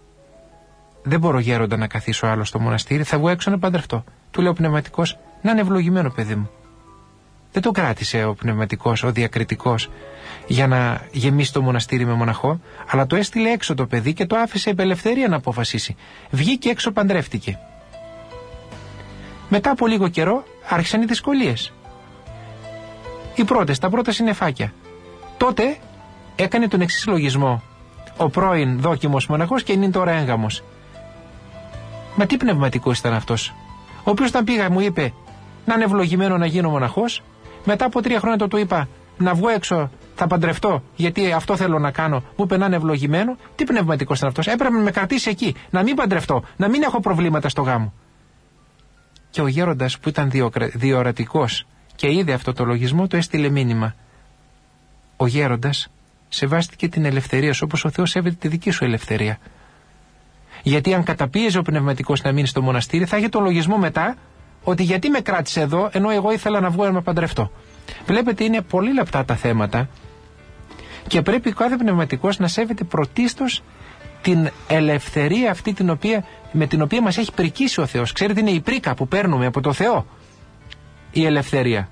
δεν μπορώ, γέροντα, να καθίσω άλλο στο μοναστήρι, θα βγω έξω να παντρευτώ. Του λέει ο πνευματικός: να είναι ευλογημένο, παιδί μου. Δεν το κράτησε ο πνευματικός, ο διακριτικός, για να γεμίσει το μοναστήρι με μοναχό, αλλά το έστειλε έξω το παιδί και το άφησε επ' ελευθερία να αποφασίσει. Βγήκε έξω, παντρεύτηκε. Μετά από λίγο καιρό άρχισαν οι δυσκολίες. Τα πρώτα συννεφάκια. Τότε έκανε τον εξής λογισμό ο πρώην δόκιμος μοναχός και είναι τώρα έγγαμος. Μα τι πνευματικός ήταν αυτός, ο οποίος όταν πήγα μου είπε να είναι ευλογημένο να γίνω μοναχός. Μετά από 3 χρόνια του είπα να βγω έξω, θα παντρευτώ, γιατί αυτό θέλω να κάνω. Μου είπε να είναι ευλογημένο. Τι πνευματικός ήταν αυτός. Έπρεπε να με κρατήσει εκεί, να μην παντρευτώ, να μην έχω προβλήματα στο γάμο. Και ο γέροντας που ήταν διορατικός και είδε αυτό το λογισμό, του έστειλε μήνυμα: ο γέροντας σεβάστηκε την ελευθερία σου όπως ο Θεός σέβεται τη δική σου ελευθερία. Γιατί αν καταπίεζε ο πνευματικός να μείνει στο μοναστήρι, θα είχε το λογισμό μετά ότι γιατί με κράτησε εδώ, ενώ εγώ ήθελα να βγω να με παντρευτώ. Βλέπετε, είναι πολύ λεπτά τα θέματα και πρέπει κάθε πνευματικός να σέβεται πρωτίστως την ελευθερία αυτή με την οποία μας έχει πρικήσει ο Θεός. Ξέρετε, είναι η πρίκα που παίρνουμε από το Θεό, η ελευθερία.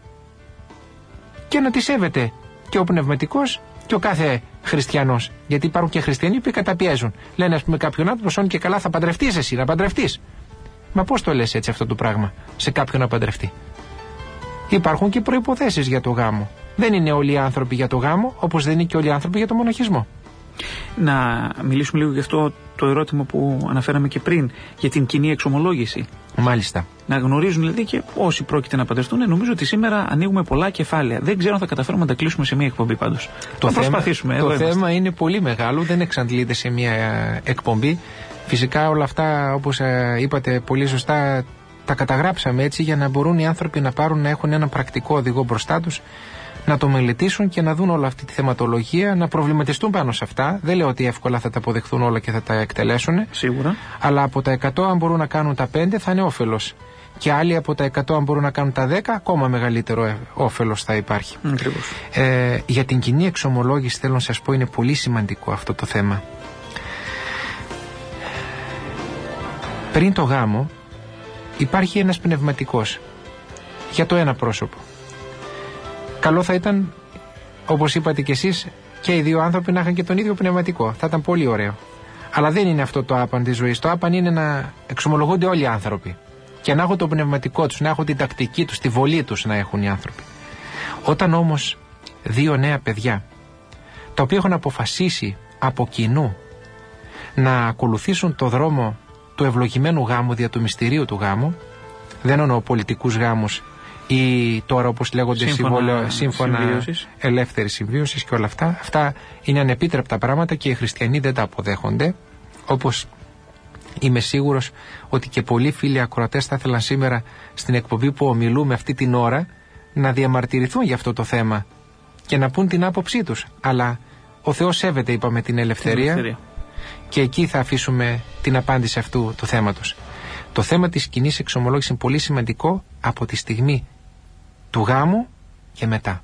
Και να τη σέβεται και ο πνευματικός και ο κάθε χριστιανός. Γιατί υπάρχουν και χριστιανοί που καταπιέζουν. Λένε, ας πούμε, κάποιον άνθρωπο: σώνει και καλά, θα παντρευτείς εσύ, να παντρευτείς. Μα πώς το λες έτσι αυτό το πράγμα σε κάποιον να παντρευτεί? Υπάρχουν και προϋποθέσεις για το γάμο. Δεν είναι όλοι οι άνθρωποι για το γάμο, όπως δεν είναι και όλοι οι άνθρωποι για το μοναχισμό.
Να μιλήσουμε λίγο γι' αυτό το ερώτημα που αναφέραμε και πριν, για την κοινή εξομολόγηση.
Μάλιστα.
Να γνωρίζουν δηλαδή και όσοι πρόκειται να παντρευτούν. Νομίζω ότι σήμερα ανοίγουμε πολλά κεφάλαια. Δεν ξέρω αν θα καταφέρουμε να τα κλείσουμε σε μία εκπομπή πάντως. Θα προσπαθήσουμε.
Το θέμα είναι πολύ μεγάλο, δεν εξαντλείται σε μία εκπομπή. Φυσικά όλα αυτά, όπως είπατε πολύ σωστά, τα καταγράψαμε έτσι για να μπορούν οι άνθρωποι να έχουν ένα πρακτικό οδηγό μπροστά τους, να το μελετήσουν και να δουν όλη αυτή τη θεματολογία, να προβληματιστούν πάνω σε αυτά. Δεν λέω ότι εύκολα θα τα αποδεχθούν όλα και θα τα εκτελέσουν.
Σίγουρα.
Αλλά από τα 100, αν μπορούν να κάνουν τα 5, θα είναι όφελος. Και άλλοι από τα 100, αν μπορούν να κάνουν τα 10, ακόμα μεγαλύτερο όφελος θα υπάρχει.
Ακριβώς.
Για την κοινή εξομολόγηση, θέλω να σας πω, είναι πολύ σημαντικό αυτό το θέμα. Πριν το γάμο υπάρχει ένας πνευματικός για το ένα πρόσωπο. Καλό θα ήταν, όπως είπατε κι εσείς, και οι δύο άνθρωποι να είχαν και τον ίδιο πνευματικό. Θα ήταν πολύ ωραίο. Αλλά δεν είναι αυτό το άπαν της ζωής. Το άπαν είναι να εξομολογούνται όλοι οι άνθρωποι και να έχουν το πνευματικό τους, να έχουν την τακτική τους, τη βολή τους να έχουν οι άνθρωποι. Όταν όμως δύο νέα παιδιά, τα οποία έχουν αποφασίσει από κοινού να ακολουθήσουν το δρόμο του ευλογημένου γάμου δια του μυστηρίου του γάμου, δεν εννοώ πολιτικούς γάμους ή τώρα όπως λέγονται σύμφωνα ελεύθερης συμβίωσης και όλα αυτά. Αυτά είναι ανεπίτρεπτα πράγματα και οι χριστιανοί δεν τα αποδέχονται, όπως είμαι σίγουρος ότι και πολλοί φίλοι ακροατές θα ήθελαν σήμερα στην εκπομπή που ομιλούμε αυτή την ώρα να διαμαρτυρηθούν για αυτό το θέμα και να πούν την άποψή τους. Αλλά ο Θεός σέβεται, είπαμε, την ελευθερία. Και εκεί θα αφήσουμε την απάντηση αυτού του θέματος. Το θέμα της κοινής εξομολόγησης είναι πολύ σημαντικό από τη στιγμή του γάμου και μετά.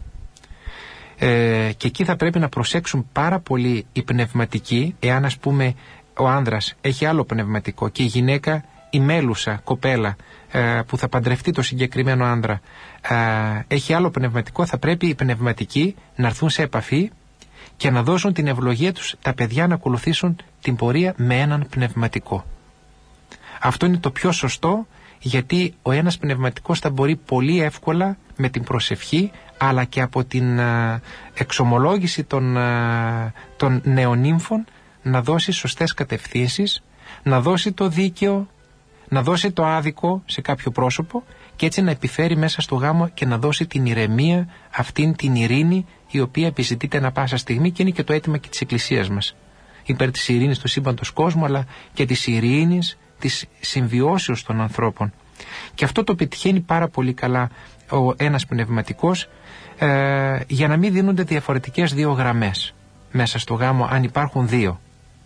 Και εκεί θα πρέπει να προσέξουν πάρα πολύ οι πνευματικοί, εάν ας πούμε ο άνδρας έχει άλλο πνευματικό και η γυναίκα, η μέλουσα κοπέλα που θα παντρευτεί το συγκεκριμένο άνδρα έχει άλλο πνευματικό, θα πρέπει οι πνευματικοί να έρθουν σε επαφή και να δώσουν την ευλογία τους τα παιδιά να ακολουθήσουν την πορεία με έναν πνευματικό. Αυτό είναι το πιο σωστό, γιατί ο ένας πνευματικός θα μπορεί πολύ εύκολα με την προσευχή αλλά και από την εξομολόγηση των νεονύμφων να δώσει σωστές κατευθύνσεις, να δώσει το δίκαιο, να δώσει το άδικο σε κάποιο πρόσωπο και έτσι να επιφέρει μέσα στο γάμο και να δώσει την ηρεμία, αυτήν την ειρήνη η οποία επιζητείται ανά πάσα στιγμή και είναι και το αίτημα και της Εκκλησίας μας. Υπέρ της ειρήνης του σύμπαντος κόσμου αλλά και της ειρήνης, της συμβιώσεως των ανθρώπων. Και αυτό το πετυχαίνει πάρα πολύ καλά ο ένας πνευματικός για να μην δίνονται διαφορετικές δύο γραμμές μέσα στο γάμο αν υπάρχουν δύο.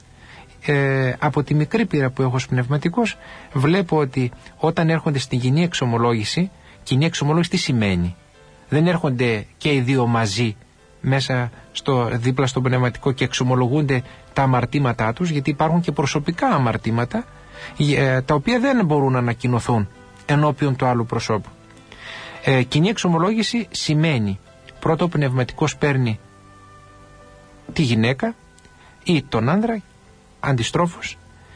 Από τη μικρή πείρα που έχω ως πνευματικός βλέπω ότι όταν έρχονται στην κοινή εξομολόγηση τι σημαίνει? Δεν έρχονται και οι δύο μαζί μέσα δίπλα στο πνευματικό και εξομολογούνται τα αμαρτήματά τους, γιατί υπάρχουν και προσωπικά αμαρτήματα τα οποία δεν μπορούν να ανακοινωθούν ενώπιον του άλλου προσώπου. Κοινή εξομολόγηση σημαίνει πρώτο ο πνευματικός παίρνει τη γυναίκα ή τον άνδρα αντιστρόφως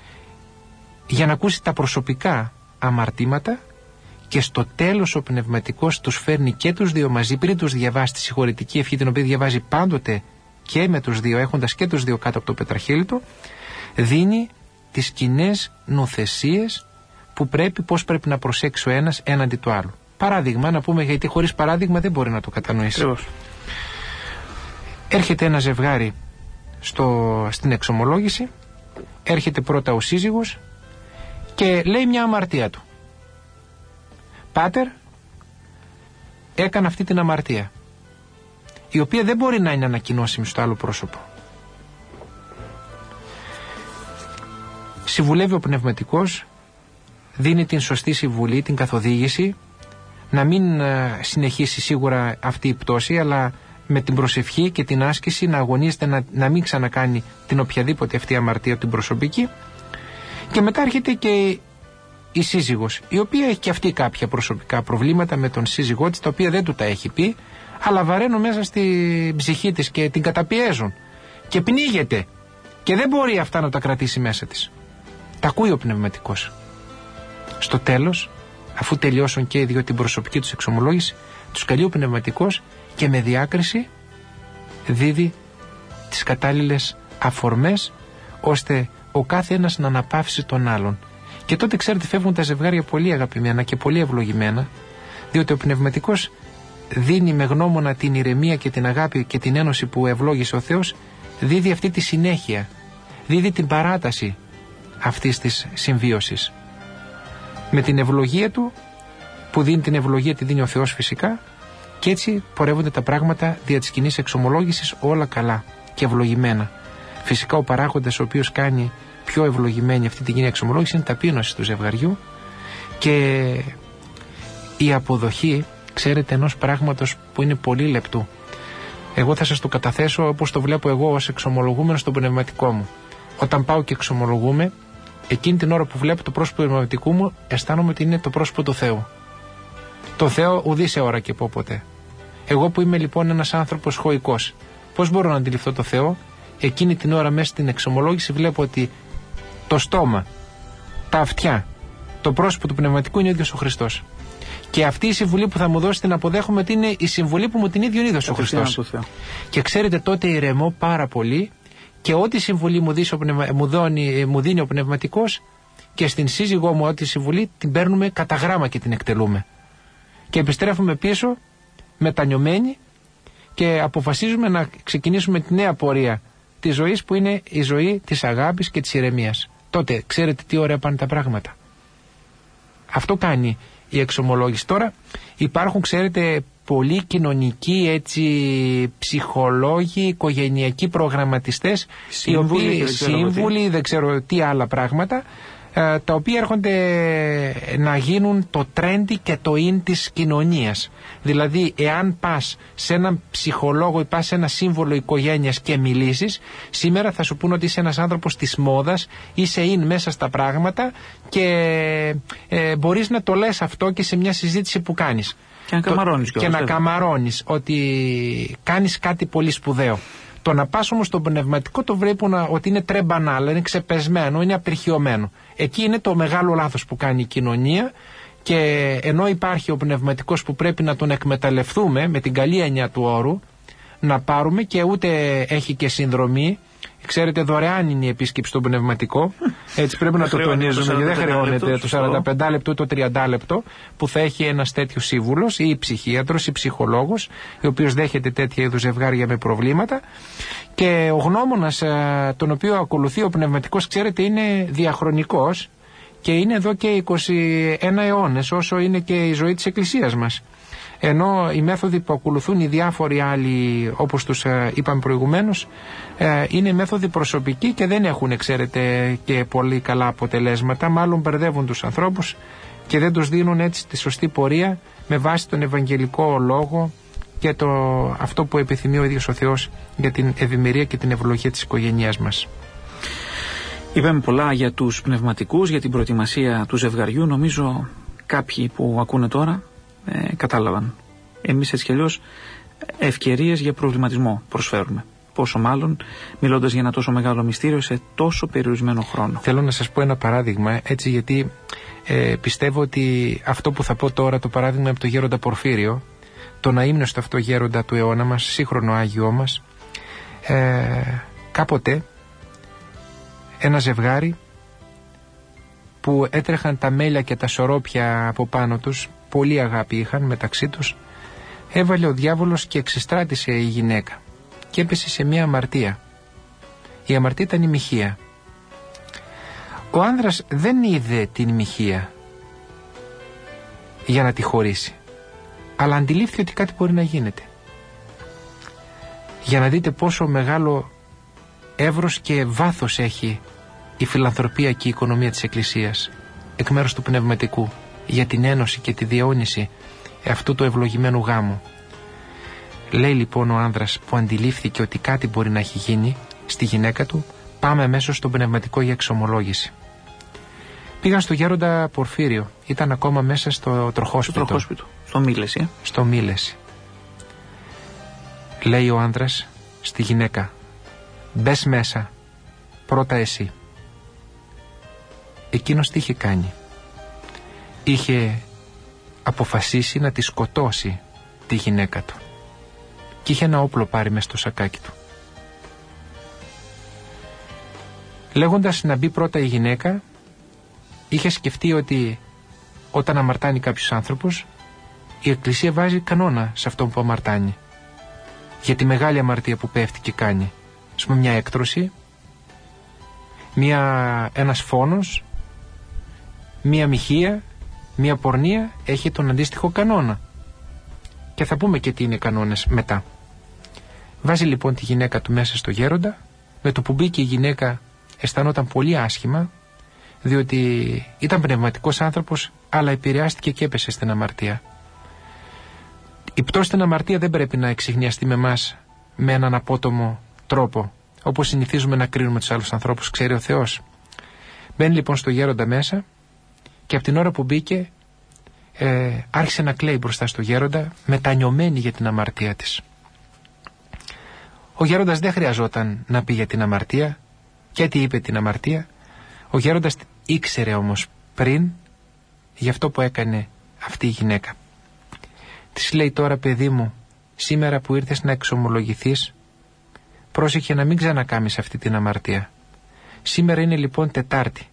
για να ακούσει τα προσωπικά αμαρτήματα και στο τέλος ο πνευματικός τους φέρνει και τους δύο μαζί πριν τους διαβάσει τη συγχωρητική ευχή, την οποία διαβάζει πάντοτε και με τους δύο, έχοντας και τους δύο κάτω από το πετραχύλι του, δίνει τις κοινές νοθεσίες που πώς πρέπει να προσέξει ο ένας έναντι του άλλου. Παράδειγμα, να πούμε, γιατί χωρίς παράδειγμα δεν μπορεί να το κατανοήσει. Έρχεται ένα ζευγάρι στην εξομολόγηση, έρχεται πρώτα ο σύζυγος και λέει μια αμαρτία του. Πάτερ, έκανα αυτή την αμαρτία, η οποία δεν μπορεί να είναι ανακοινώσιμη στο άλλο πρόσωπο. Συμβουλεύει ο πνευματικός, δίνει την σωστή συμβουλή, την καθοδήγηση, να μην συνεχίσει σίγουρα αυτή η πτώση, αλλά με την προσευχή και την άσκηση να αγωνίζεται να μην ξανακάνει την οποιαδήποτε αυτή αμαρτία την προσωπική. Και μετά έρχεται και η σύζυγος, η οποία έχει και αυτή κάποια προσωπικά προβλήματα με τον σύζυγό της, τα οποία δεν του τα έχει πει, αλλά βαραίνουν μέσα στη ψυχή της και την καταπιέζουν και πνίγεται και δεν μπορεί αυτά να τα κρατήσει μέσα της. Τα ακούει ο πνευματικός. Στο τέλος, αφού τελειώσουν και οι δύο την προσωπική τους εξομολόγηση, τους καλεί ο πνευματικός και με διάκριση δίδει τις κατάλληλες αφορμές ώστε ο κάθε ένας να αναπαύσει τον άλλον. Και τότε, ξέρετε, φεύγουν τα ζευγάρια πολύ αγαπημένα και πολύ ευλογημένα, διότι ο πνευματικός δίνει με γνώμονα την ηρεμία και την αγάπη και την ένωση που ευλόγησε ο Θεός, δίδει αυτή τη συνέχεια, δίδει την παράταση αυτής της συμβίωσης. Με την ευλογία του, που δίνει την ευλογία, τη δίνει ο Θεός φυσικά, και έτσι πορεύονται τα πράγματα δια της κοινής εξομολόγησης όλα καλά και ευλογημένα. Φυσικά ο παράγοντας ο οποίος κάνει πιο ευλογημένη αυτή την κοινή εξομολόγηση είναι η ταπείνωση του ζευγαριού και η αποδοχή, ξέρετε, ενός πράγματος που είναι πολύ λεπτού. Εγώ θα σας το καταθέσω όπως το βλέπω εγώ ως εξομολογούμενος στον πνευματικό μου. Όταν πάω και εξομολογούμε, εκείνη την ώρα που βλέπω το πρόσωπο του πνευματικού μου, αισθάνομαι ότι είναι το πρόσωπο του Θεού. Το Θεό ουδή σε ώρα και πω ποτέ. Εγώ που είμαι λοιπόν ένας άνθρωπος χωικός, πώς μπορώ να αντιληφθώ το Θεό? Εκείνη την ώρα μέσα στην εξομολόγηση βλέπω ότι το στόμα, τα αυτιά, το πρόσωπο του πνευματικού είναι ο ίδιος ο Χριστός. Και αυτή η συμβουλή που θα μου δώσει την αποδέχομαι ότι είναι η συμβουλή που μου την ίδιο ίδιος ο Χριστός. Και ξέρετε, τότε ηρεμώ πάρα πολύ και ό,τι συμβουλή μου δίνει ο πνευματικός, και στην σύζυγό μου ό,τι συμβουλή την παίρνουμε κατά γράμμα και την εκτελούμε. Και επιστρέφουμε πίσω μετανιωμένοι και αποφασίζουμε να ξεκινήσουμε τη νέα πορεία της ζωής, που είναι η ζωή της αγάπης και της ηρεμίας. Τότε ξέρετε τι ωραία πάνε τα πράγματα. Αυτό κάνει η εξομολόγηση. Τώρα υπάρχουν, ξέρετε, πολλοί κοινωνικοί, έτσι, ψυχολόγοι, οικογενειακοί προγραμματιστές, οι οποίοι σύμβουλοι, δεν ξέρω τι άλλα πράγματα, τα οποία έρχονται να γίνουν το trendy και το in της κοινωνίας. Δηλαδή, εάν πας σε έναν ψυχολόγο ή πας σε ένα σύμβολο οικογένειας και μιλήσεις, σήμερα θα σου πούν ότι είσαι ένας άνθρωπος της μόδας, είσαι in μέσα στα πράγματα και μπορείς να το λες αυτό και σε μια συζήτηση που κάνεις. Και να καμαρώνεις ότι κάνεις κάτι πολύ σπουδαίο. Το να πας όμως στο πνευματικό το βλέπουν ότι είναι τρεμπανάλ, είναι ξεπεσμένο, είναι απερχιωμένο. Εκεί είναι το μεγάλο λάθος που κάνει η κοινωνία, και ενώ υπάρχει ο πνευματικός που πρέπει να τον εκμεταλλευτούμε με την καλή έννοια του όρου, να πάρουμε, και ούτε έχει και συνδρομή. Ξέρετε, δωρεάν είναι η επίσκεψη στο πνευματικό. Έτσι πρέπει να το τονίζουμε, γιατί δεν χρεώνεται το 45 λεπτό ή το 30 λεπτό που θα έχει ένας τέτοιος σύμβουλος ή ψυχίατρος ή ψυχολόγος, ο οποίος δέχεται τέτοια είδους ζευγάρια με προβλήματα. Και ο γνώμονας τον οποίο ακολουθεί ο πνευματικός, ξέρετε, είναι διαχρονικός και είναι εδώ και 21 αιώνες, όσο είναι και η ζωή της Εκκλησίας μας. Ενώ οι μέθοδοι που ακολουθούν οι διάφοροι άλλοι, όπως τους είπαμε προηγουμένως, είναι μέθοδοι προσωπικοί και δεν έχουν, ξέρετε, και πολύ καλά αποτελέσματα. Μάλλον μπερδεύουν τους ανθρώπους και δεν τους δίνουν έτσι τη σωστή πορεία με βάση τον Ευαγγελικό λόγο και αυτό που επιθυμεί ο ίδιος ο Θεός για την ευημερία και την ευλογία της οικογένειάς μας.
Είπαμε πολλά για τους πνευματικούς, για την προετοιμασία του ζευγαριού. Νομίζω κάποιοι που ακούνε τώρα κατάλαβαν. Εμείς έτσι κι αλλιώς ευκαιρίες για προβληματισμό προσφέρουμε. Πόσο μάλλον μιλώντας για ένα τόσο μεγάλο μυστήριο σε τόσο περιορισμένο χρόνο.
Θέλω να σας πω ένα παράδειγμα, έτσι, γιατί πιστεύω ότι αυτό που θα πω τώρα, το παράδειγμα από το γέροντα Πορφύριο, τον αείμνηστο αυτό γέροντα του αιώνα μας, σύγχρονο Άγιό μας, κάποτε ένα ζευγάρι που έτρεχαν τα μέλια και τα σωρόπια από πάνω τους, πολύ αγάπη είχαν μεταξύ τους, έβαλε ο διάβολος και εξεστράτησε η γυναίκα και έπεσε σε μια αμαρτία. Η αμαρτία ήταν η μοιχεία. Ο άνδρας δεν είδε την μοιχεία για να τη χωρίσει, αλλά αντιλήφθηκε ότι κάτι μπορεί να γίνεται. Για να δείτε πόσο μεγάλο εύρος και βάθος έχει η φιλανθρωπία και η οικονομία της Εκκλησίας εκ μέρους του πνευματικού για την ένωση και τη διαιώνιση αυτού του ευλογημένου γάμου. Λέει λοιπόν ο άνδρας που αντιλήφθηκε ότι κάτι μπορεί να έχει γίνει στη γυναίκα του, πάμε αμέσως στο πνευματικό για εξομολόγηση. Πήγαν στο γέροντα Πορφύριο, ήταν ακόμα μέσα στο τροχόσπιτο.
Στο Μήλεση.
Στο Μήλεση. Λέει ο άνδρας στη γυναίκα, μπες μέσα, πρώτα εσύ. Εκείνος τι είχε κάνει? Είχε αποφασίσει να τη σκοτώσει τη γυναίκα του και είχε ένα όπλο πάρει μες στο σακάκι του. Λέγοντας να μπει πρώτα η γυναίκα, είχε σκεφτεί ότι όταν αμαρτάνει κάποιος άνθρωπος, η Εκκλησία βάζει κανόνα σε αυτόν που αμαρτάνει για τη μεγάλη αμαρτία που πέφτει και κάνει. Ας πούμε, μια έκτρωση, ένας φόνος, μια μοιχεία, μια πορνεία έχει τον αντίστοιχο κανόνα. Και θα πούμε και τι είναι κανόνες μετά. Βάζει λοιπόν τη γυναίκα του μέσα στο γέροντα. Με το που μπήκε η γυναίκα αισθανόταν πολύ άσχημα, διότι ήταν πνευματικός άνθρωπος, αλλά επηρεάστηκε και έπεσε στην αμαρτία. Η πτώση στην αμαρτία δεν πρέπει να εξιχνιαστεί με εμάς με έναν απότομο τρόπο, όπως συνηθίζουμε να κρίνουμε τους άλλους ανθρώπους, ξέρει ο Θεός. Μπαίνει λοιπόν στο γέροντα μέσα και από την ώρα που μπήκε άρχισε να κλαίει μπροστά στο γέροντα, μετανιωμένη για την αμαρτία της. Ο γέροντας δεν χρειαζόταν να πει για την αμαρτία. Και τι είπε την αμαρτία? Ο γέροντας ήξερε όμως πριν για αυτό που έκανε αυτή η γυναίκα. Της λέει: τώρα παιδί μου, σήμερα που ήρθες να εξομολογηθείς, πρόσεχε να μην ξανακάμεις αυτή την αμαρτία. Σήμερα είναι λοιπόν Τετάρτη,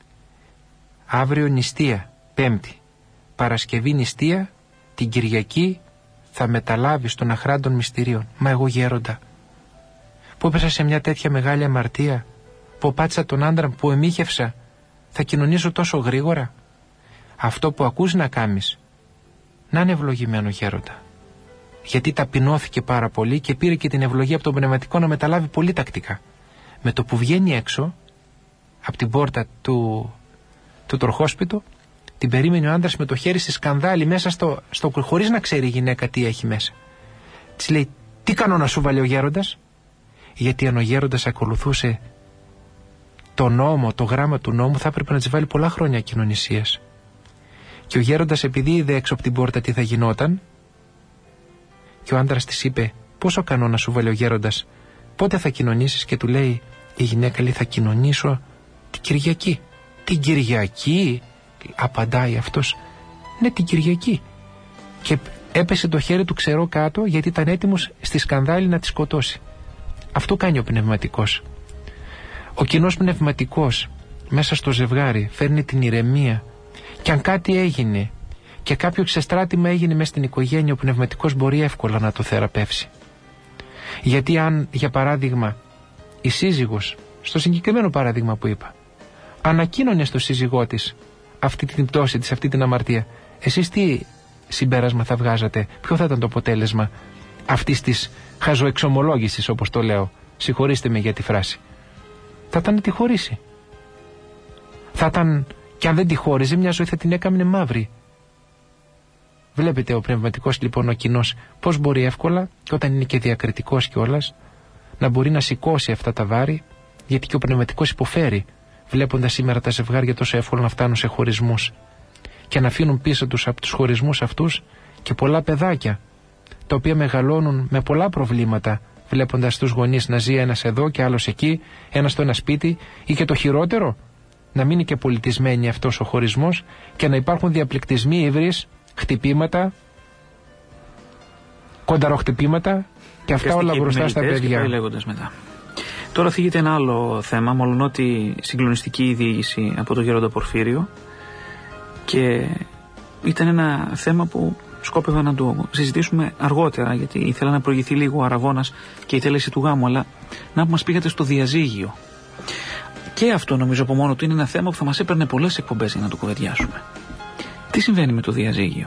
αύριο νηστεία, Πέμπτη, Παρασκευή νηστεία, την Κυριακή θα μεταλάβεις των αχράντων μυστηρίων. Μα εγώ γέροντα, που έπεσα σε μια τέτοια μεγάλη αμαρτία, που πάτησα τον άντρα που εμίχευσα, θα κοινωνήσω τόσο γρήγορα? Αυτό που ακούς να κάμεις, να είναι ευλογημένο γέροντα. Γιατί ταπεινώθηκε πάρα πολύ και πήρε και την ευλογία από τον πνευματικό να μεταλάβει πολύ τακτικά. Με το που βγαίνει έξω από την πόρτα του τροχόσπιτου, την περίμενε ο άντρας με το χέρι στη σκανδάλη μέσα χωρίς να ξέρει η γυναίκα τι έχει μέσα. Της λέει: τι κανόνα σου βάλε ο γέροντας? Γιατί αν ο γέροντας ακολουθούσε το νόμο, το γράμμα του νόμου, θα έπρεπε να της βάλει πολλά χρόνια κοινωνησίας. Και ο γέροντας, επειδή είδε έξω από την πόρτα τι θα γινόταν, και ο άντρας της είπε: πόσο κανόνα σου βάλε ο γέροντας, πότε θα κοινωνήσεις? Και του λέει η γυναίκα, λέει: θα κοινωνήσω την Κυριακή. Την Κυριακή? Απαντάει αυτός: ναι, την Κυριακή. Και έπεσε το χέρι του ξερό κάτω, γιατί ήταν έτοιμος στη σκανδάλη να τη σκοτώσει. Αυτό κάνει ο πνευματικός. Ο κοινός πνευματικός μέσα στο ζευγάρι φέρνει την ηρεμία. Και αν κάτι έγινε και κάποιο ξεστράτημα έγινε μέσα στην οικογένεια, ο πνευματικός μπορεί εύκολα να το θεραπεύσει. Γιατί αν, για παράδειγμα, η σύζυγος, στο συγκεκριμένο παράδειγμα που είπα, ανακοίνωνε στο σύζυγό της αυτή την πτώση της, αυτή την αμαρτία, εσείς τι συμπέρασμα θα βγάζατε? Ποιο θα ήταν το αποτέλεσμα αυτής της χαζοεξομολόγησης, όπως το λέω? Συγχωρήστε με για τη φράση. Θα ήταν να τη χωρίσει. Θα ήταν, και αν δεν τη χώριζε, μια ζωή θα την έκαμνε μαύρη. Βλέπετε ο πνευματικός λοιπόν, ο κοινός, πώς μπορεί εύκολα, και όταν είναι και διακριτικός κιόλας, να μπορεί να σηκώσει αυτά τα βάρη, γιατί και ο πνευματικός υποφέρει, βλέποντας σήμερα τα ζευγάρια τόσο εύκολα να φτάνουν σε χωρισμούς και να αφήνουν πίσω τους από τους χωρισμούς αυτούς και πολλά παιδάκια, τα οποία μεγαλώνουν με πολλά προβλήματα, βλέποντας τους γονείς να ζει ένας εδώ και άλλος εκεί, ένας στο ένα σπίτι, ή και το χειρότερο, να μην είναι και πολιτισμένοι αυτός ο χωρισμός και να υπάρχουν διαπληκτισμοί ύβρις, χτυπήματα, κονταροχτυπήματα και αυτά όλα μπροστά στα παιδιά.
Και λέγοντας μετά. Τώρα θίγεται ένα άλλο θέμα, μολονότι συγκλονιστική η διήγηση από τον γέροντα Πορφύριο, και ήταν ένα θέμα που σκόπευα να το συζητήσουμε αργότερα, γιατί ήθελα να προηγηθεί λίγο ο Αραγώνας και η τέλεση του γάμου, αλλά να μας πήγατε στο διαζύγιο. Και αυτό νομίζω από μόνο του είναι ένα θέμα που θα μας έπαιρνε πολλές εκπομπές για να το κουβεντιάσουμε. Τι συμβαίνει με το διαζύγιο?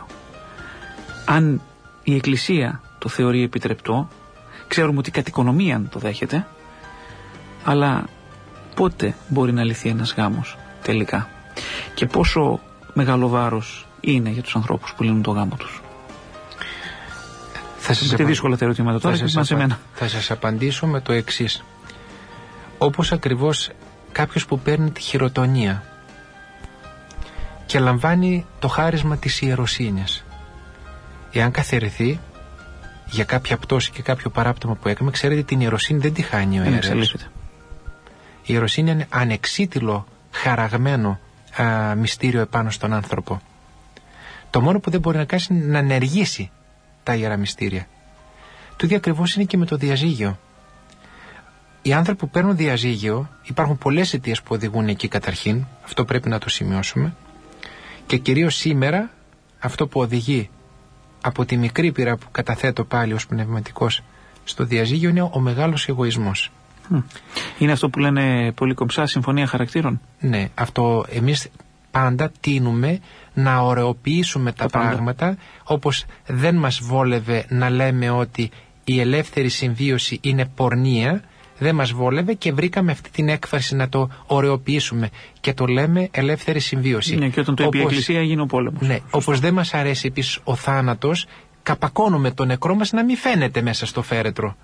Αν η Εκκλησία το θεωρεί επιτρεπτό, ξέρουμε ότι κατ' οικονομίαν το δέχεται, αλλά πότε μπορεί να λυθεί ένας γάμος τελικά? Και πόσο μεγάλο βάρος είναι για τους ανθρώπους που λύνουν το γάμο τους? Δύσκολα τα ερωτήματα τώρα.
Θα σας απαντήσω με το εξής. Όπως ακριβώς κάποιος που παίρνει τη χειροτονία και λαμβάνει το χάρισμα της ιεροσύνης, εάν καθαιρεθεί για κάποια πτώση και κάποιο παράπτωμα που έκαμε, ξέρετε, την ιεροσύνη δεν τη χάνει ο ιερέας. Η ιεροσύνη είναι ανεξίτηλο χαραγμένο μυστήριο επάνω στον άνθρωπο. Το μόνο που δεν μπορεί να κάνει είναι να ενεργήσει τα ιερά μυστήρια. Το ίδιο ακριβώς είναι και με το διαζύγιο. Οι άνθρωποι που παίρνουν διαζύγιο, υπάρχουν πολλές αιτίες που οδηγούν εκεί καταρχήν, αυτό πρέπει να το σημειώσουμε, και κυρίως σήμερα αυτό που οδηγεί από τη μικρή πείρα που καταθέτω πάλι ως πνευματικός στο διαζύγιο είναι ο μεγάλος εγωισμός.
Είναι αυτό που λένε πολύ κομψά συμφωνία χαρακτήρων.
Ναι, αυτό εμείς πάντα τείνουμε να ωρεοποιήσουμε τα πράγματα, όπως δεν μας βόλευε να λέμε ότι η ελεύθερη συμβίωση είναι πορνεία, δεν μας βόλευε και βρήκαμε αυτή την έκφραση να το ωρεοποιήσουμε και το λέμε ελεύθερη συμβίωση.
Ναι, και όταν το είπε η Εκκλησία έγινε ο πόλεμος.
Ναι, όπως δεν μας αρέσει επίσης ο θάνατος, καπακώνουμε το νεκρό μας να μην φαίνεται μέσα στο φέρετρο.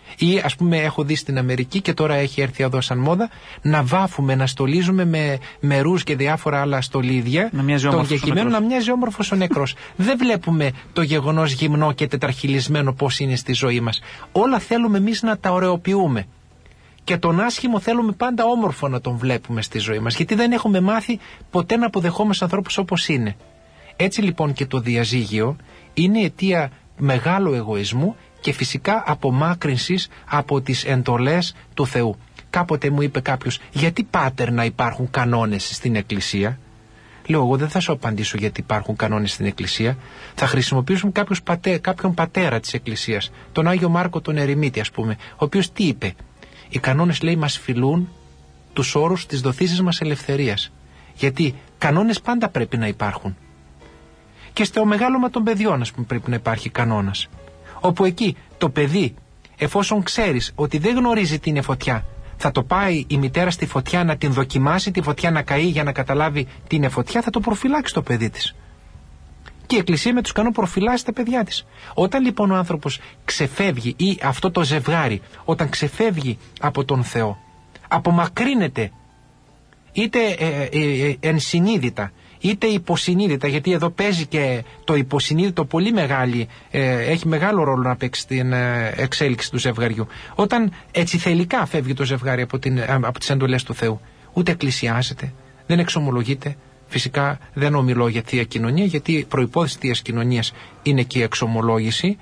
Ή ας πούμε έχω δει στην Αμερική και τώρα έχει έρθει εδώ σαν μόδα να βάφουμε, να στολίζουμε με ρούζ και διάφορα άλλα στολίδια τον κεκειμένο να μοιάζει όμορφος ο νεκρός. Δεν βλέπουμε το γεγονός γυμνό και τετραχυλισμένο πώς είναι στη ζωή μας. Όλα θέλουμε εμείς να τα ωρεοποιούμε. Και τον άσχημο θέλουμε πάντα όμορφο να τον βλέπουμε στη ζωή μας, γιατί δεν έχουμε μάθει ποτέ να αποδεχόμαστε ανθρώπους όπως είναι. Έτσι λοιπόν και το διαζύγιο είναι αιτία μεγάλου εγωισμού και φυσικά απομάκρυνσης από τις εντολές του Θεού. Κάποτε μου είπε κάποιος, γιατί πάτερ να υπάρχουν κανόνες στην Εκκλησία? Λέω, εγώ δεν θα σου απαντήσω γιατί υπάρχουν κανόνες στην Εκκλησία. Θα χρησιμοποιήσουμε κάποιον πατέρα της Εκκλησίας, τον Άγιο Μάρκο τον Ερημίτη ας πούμε, ο οποίος τι είπε? Οι κανόνες, λέει, μας φιλούν τους όρους της δοθήσης μας ελευθερίας. Γιατί κανόνες πάντα πρέπει να υπάρχουν. Και στο μεγάλωμα των παιδιών, ας πούμε, πρέπει να υπάρχει κανόνας. Όπου εκεί το παιδί, εφόσον ξέρεις ότι δεν γνωρίζει τι είναι φωτιά, θα το πάει η μητέρα στη φωτιά να την δοκιμάσει, τη φωτιά να καεί για να καταλάβει τι είναι φωτιά, θα το προφυλάξει το παιδί της. Και η Εκκλησία με τους κανόνες προφυλάσσει τα παιδιά της. Όταν λοιπόν ο άνθρωπος ξεφεύγει, ή αυτό το ζευγάρι, όταν ξεφεύγει από τον Θεό, απομακρύνεται είτε ενσυνείδητα είτε υποσυνείδητα, γιατί εδώ παίζει και το υποσυνείδητο πολύ έχει μεγάλο ρόλο να παίξει στην εξέλιξη του ζευγαριού. Όταν έτσι θελικά φεύγει το ζευγάρι από τις εντολές του Θεού, ούτε εκκλησιάζεται, δεν εξομολογείται. Φυσικά δεν ομιλώ για Θεία Κοινωνία, γιατί η προϋπόθεση Θείας Κοινωνίας είναι και η εξομολόγηση,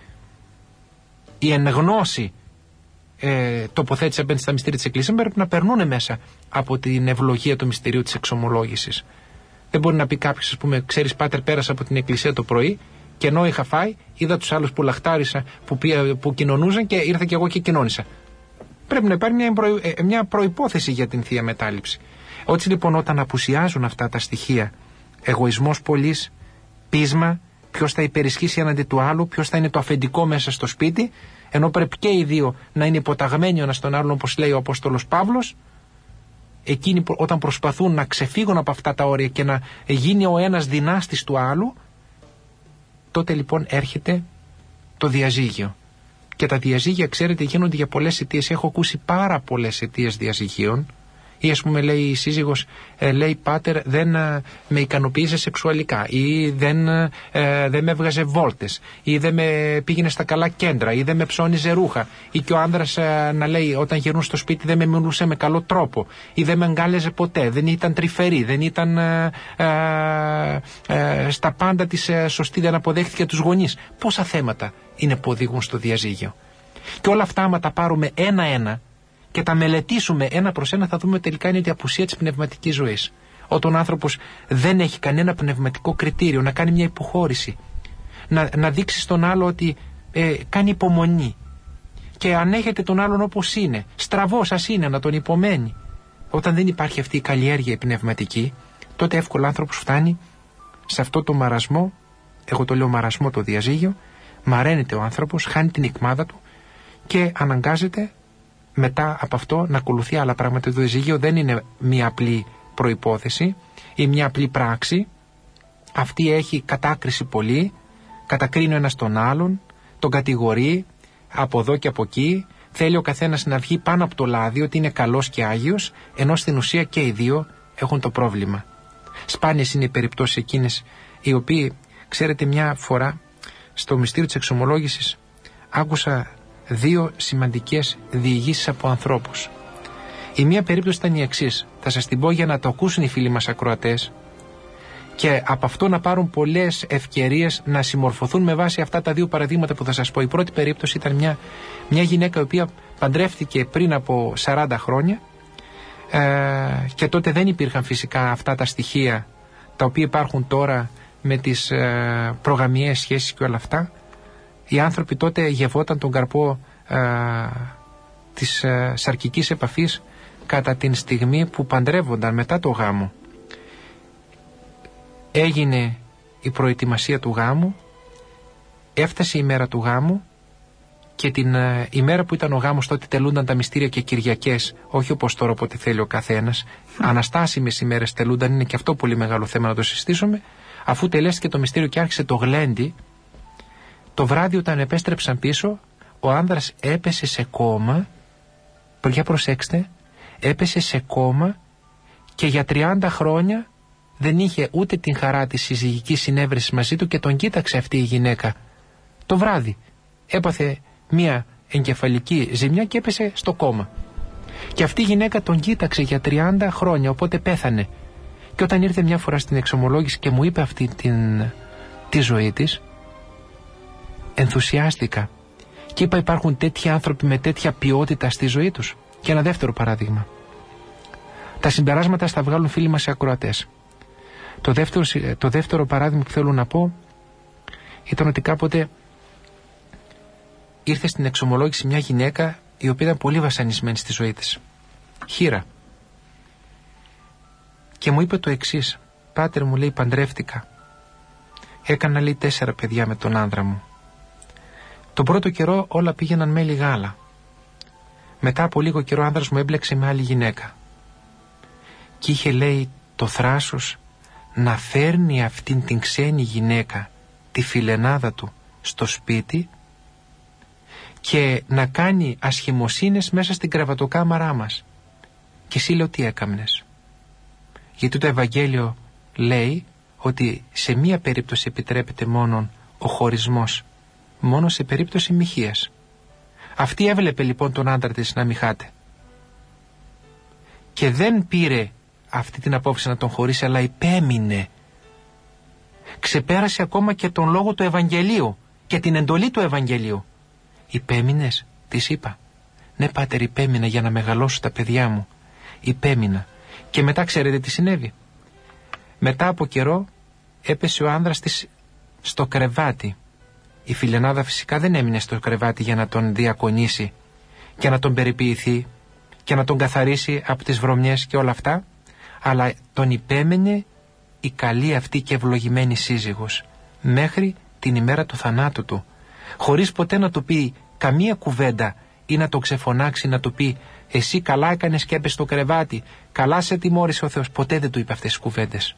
η εν γνώση τοποθέτηση απέναντι στα μυστήρια της Εκκλησίας πρέπει να περνούν μέσα από την ευλογία του μυστηρίου της εξομολόγησης. Δεν μπορεί να πει κάποιος, ας πούμε, ξέρεις πάτερ, πέρασα από την Εκκλησία το πρωί και ενώ είχα φάει, είδα τους άλλους που λαχτάρισα, που κοινωνούσαν και ήρθα και εγώ και κοινώνησα. Πρέπει να υπάρχει μια προϋπόθεση για την Θεία Μετάληψη. Έτσι λοιπόν, όταν απουσιάζουν αυτά τα στοιχεία, εγωισμός πολλής, πείσμα, ποιος θα υπερισχύσει έναντι του άλλου, ποιος θα είναι το αφεντικό μέσα στο σπίτι, ενώ πρέπει και οι δύο να είναι υποταγμένοι ο ένας τον άλλον, όπως λέει ο Απόστολος Παύλος, εκείνοι όταν προσπαθούν να ξεφύγουν από αυτά τα όρια και να γίνει ο ένας δυνάστης του άλλου, τότε λοιπόν έρχεται το διαζύγιο. Και τα διαζύγια, ξέρετε, γίνονται για πολλές αιτίες. Έχω ακούσει πάρα πολλές αιτίες διαζυγίων. Ή ας πούμε λέει η σύζυγος, λέει πάτερ, δεν με ικανοποίησε σεξουαλικά, ή δεν με έβγαζε βόλτες, ή δεν με πήγαινε στα καλά κέντρα, ή δεν με ψώνιζε ρούχα, ή και ο άνδρας να λέει όταν γυρνούν στο σπίτι δεν με μιλούσε με καλό τρόπο, ή δεν με εγκάλεζε ποτέ, δεν ήταν τρυφερή, δεν ήταν στα πάντα της σωστή, δεν αποδέχτηκε τους γονείς. Πόσα θέματα είναι που οδηγούν στο διαζύγιο. Και όλα αυτά άμα τα πάρουμε ένα-ένα και τα μελετήσουμε ένα προς ένα, θα δούμε τελικά είναι η απουσία της πνευματικής ζωής. Όταν ο άνθρωπος δεν έχει κανένα πνευματικό κριτήριο, να κάνει μια υποχώρηση, να δείξει στον άλλο ότι κάνει υπομονή και ανέχεται τον άλλον όπως είναι, στραβός ας είναι, να τον υπομένει. Όταν δεν υπάρχει αυτή η καλλιέργεια η πνευματική, τότε εύκολα ο άνθρωπος φτάνει σε αυτό το μαρασμό, εγώ το λέω μαρασμό το διαζύγιο, μαραίνεται ο άνθρωπος, χάνει την ικμάδα του και αναγκάζεται μετά από αυτό να ακολουθεί άλλα πράγματα. Το διαζύγιο δεν είναι μια απλή προϋπόθεση ή μια απλή πράξη. Αυτή έχει κατάκριση πολύ, κατακρίνει ο ένας τον άλλον, τον κατηγορεί από εδώ και από εκεί, θέλει ο καθένας να βγει πάνω από το λάδι ότι είναι καλός και άγιος, ενώ στην ουσία και οι δύο έχουν το πρόβλημα. Σπάνιες είναι οι περιπτώσεις εκείνες οι οποίοι, ξέρετε, μια φορά στο μυστήριο της εξομολόγησης άκουσα δύο σημαντικές διηγήσεις από ανθρώπους. Η μία περίπτωση ήταν η εξής, θα σας την πω για να το ακούσουν οι φίλοι μας ακροατές και από αυτό να πάρουν πολλές ευκαιρίες να συμμορφωθούν με βάση αυτά τα δύο παραδείγματα που θα σας πω. Η πρώτη περίπτωση ήταν μια γυναίκα η οποία παντρεύτηκε πριν από 40 χρόνια και τότε δεν υπήρχαν φυσικά αυτά τα στοιχεία τα οποία υπάρχουν τώρα με τις προγαμιαίες σχέσεις και όλα αυτά. Οι άνθρωποι τότε γευόταν τον καρπό της σαρκικής επαφής κατά την στιγμή που παντρεύονταν μετά το γάμο. Έγινε η προετοιμασία του γάμου, έφτασε η μέρα του γάμου και την ημέρα που ήταν ο γάμος τότε τελούνταν τα μυστήρια και Κυριακές, όχι όπως τώρα όποτε θέλει ο καθένας. Αναστάσιμες ημέρες τελούνταν, είναι και αυτό πολύ μεγάλο θέμα να το συζητήσουμε. Αφού τελέστηκε το μυστήριο και άρχισε το γλέντι, το βράδυ όταν επέστρεψαν πίσω, ο άνδρας έπεσε σε κόμμα, για προσέξτε, έπεσε σε κόμμα και για 30 χρόνια δεν είχε ούτε την χαρά της συζυγικής συνέβρεσης μαζί του και τον κοίταξε αυτή η γυναίκα. Το βράδυ έπαθε μια εγκεφαλική ζημιά και έπεσε στο κόμμα. Και αυτή η γυναίκα τον κοίταξε για 30 χρόνια, οπότε πέθανε. Και όταν ήρθε μια φορά στην εξομολόγηση και μου είπε αυτή τη ζωή της, ενθουσιάστηκα. Και είπα, υπάρχουν τέτοιοι άνθρωποι με τέτοια ποιότητα στη ζωή τους. Και ένα δεύτερο παράδειγμα. Τα συμπεράσματα στα βγάλουν φίλοι μας οι ακροατές. Το δεύτερο παράδειγμα που θέλω να πω ήταν ότι κάποτε ήρθε στην εξομολόγηση μια γυναίκα η οποία ήταν πολύ βασανισμένη στη ζωή της. Χήρα. Και μου είπε το εξής: πάτερ, μου λέει, παντρεύτηκα. Έκανα, λέει, 4 παιδιά με τον άνδρα μου. Τον πρώτο καιρό όλα πήγαιναν μέλι γάλα. Μετά από λίγο καιρό ο άνδρας μου έμπλεξε με άλλη γυναίκα. Και είχε, λέει, το θράσος να φέρνει αυτήν την ξένη γυναίκα, τη φιλενάδα του, στο σπίτι και να κάνει ασχημοσύνες μέσα στην κρεβατοκάμαρά μας. Και εσύ, λέω, τι έκαμνες? Γιατί το Ευαγγέλιο λέει ότι σε μία περίπτωση επιτρέπεται μόνον ο χωρισμός, μόνο σε περίπτωση μοιχείας. Αυτή έβλεπε λοιπόν τον άντρα της να μοιχάται και δεν πήρε αυτή την απόφαση να τον χωρίσει, αλλά υπέμεινε. Ξεπέρασε ακόμα και τον λόγο του Ευαγγελίου και την εντολή του Ευαγγελίου. Υπέμεινες? Της είπα. Ναι, πάτερ, υπέμεινα για να μεγαλώσω τα παιδιά μου. Υπέμεινα. Και μετά ξέρετε τι συνέβη? Μετά από καιρό έπεσε ο άνδρας της στο κρεβάτι. Η φιλενάδα φυσικά δεν έμεινε στο κρεβάτι για να τον διακονήσει και να τον περιποιηθεί και να τον καθαρίσει από τις βρωμιές και όλα αυτά, αλλά τον υπέμενε η καλή αυτή και ευλογημένη σύζυγος μέχρι την ημέρα του θανάτου του, χωρίς ποτέ να του πει καμία κουβέντα ή να το ξεφωνάξει, να του πει εσύ καλά έκανες και έπεσες στο κρεβάτι, καλά σε τιμώρησε ο Θεός. Ποτέ δεν του είπε αυτές τις κουβέντες.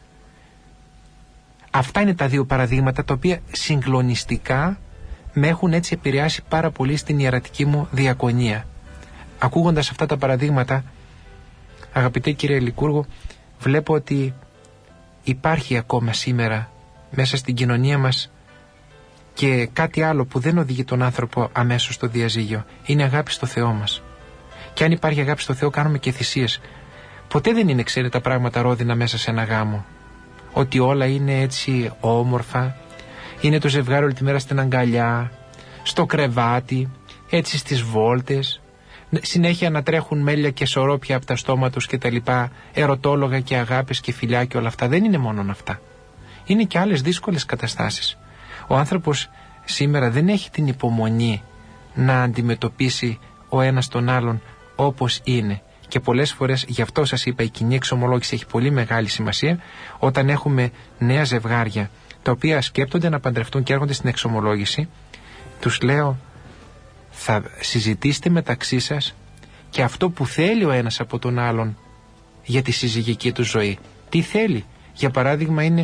Αυτά είναι τα δύο παραδείγματα τα οποία συγκλονιστικά με έχουν έτσι επηρεάσει πάρα πολύ στην ιερατική μου διακονία. Ακούγοντας αυτά τα παραδείγματα, αγαπητέ κύριε Λικούργο, βλέπω ότι υπάρχει ακόμα σήμερα μέσα στην κοινωνία μας και κάτι άλλο που δεν οδηγεί τον άνθρωπο αμέσως στο διαζύγιο. Είναι αγάπη στο Θεό μας. Και αν υπάρχει αγάπη στο Θεό κάνουμε και θυσίες. Ποτέ δεν είναι, ξέρετε, τα πράγματα ρόδινα μέσα σε ένα γάμο. Ότι όλα είναι έτσι όμορφα. Είναι το ζευγάρι όλη τη μέρα στην αγκαλιά, στο κρεβάτι, έτσι στις βόλτες. Συνέχεια να τρέχουν μέλια και σωρόπια από τα στόμα τους και τα λοιπά, ερωτόλογα και αγάπες και φιλιά και όλα αυτά. Δεν είναι μόνο αυτά. Είναι και άλλες δύσκολες καταστάσεις. Ο άνθρωπος σήμερα δεν έχει την υπομονή να αντιμετωπίσει ο ένας τον άλλον όπως είναι. Και πολλές φορές, γι' αυτό σας είπα, η κοινή εξομολόγηση έχει πολύ μεγάλη σημασία. Όταν έχουμε νέα ζευγάρια τα οποία σκέπτονται να παντρευτούν και έρχονται στην εξομολόγηση, τους λέω, θα συζητήσετε μεταξύ σας και αυτό που θέλει ο ένας από τον άλλον για τη συζυγική του ζωή. Τι θέλει? Για παράδειγμα είναι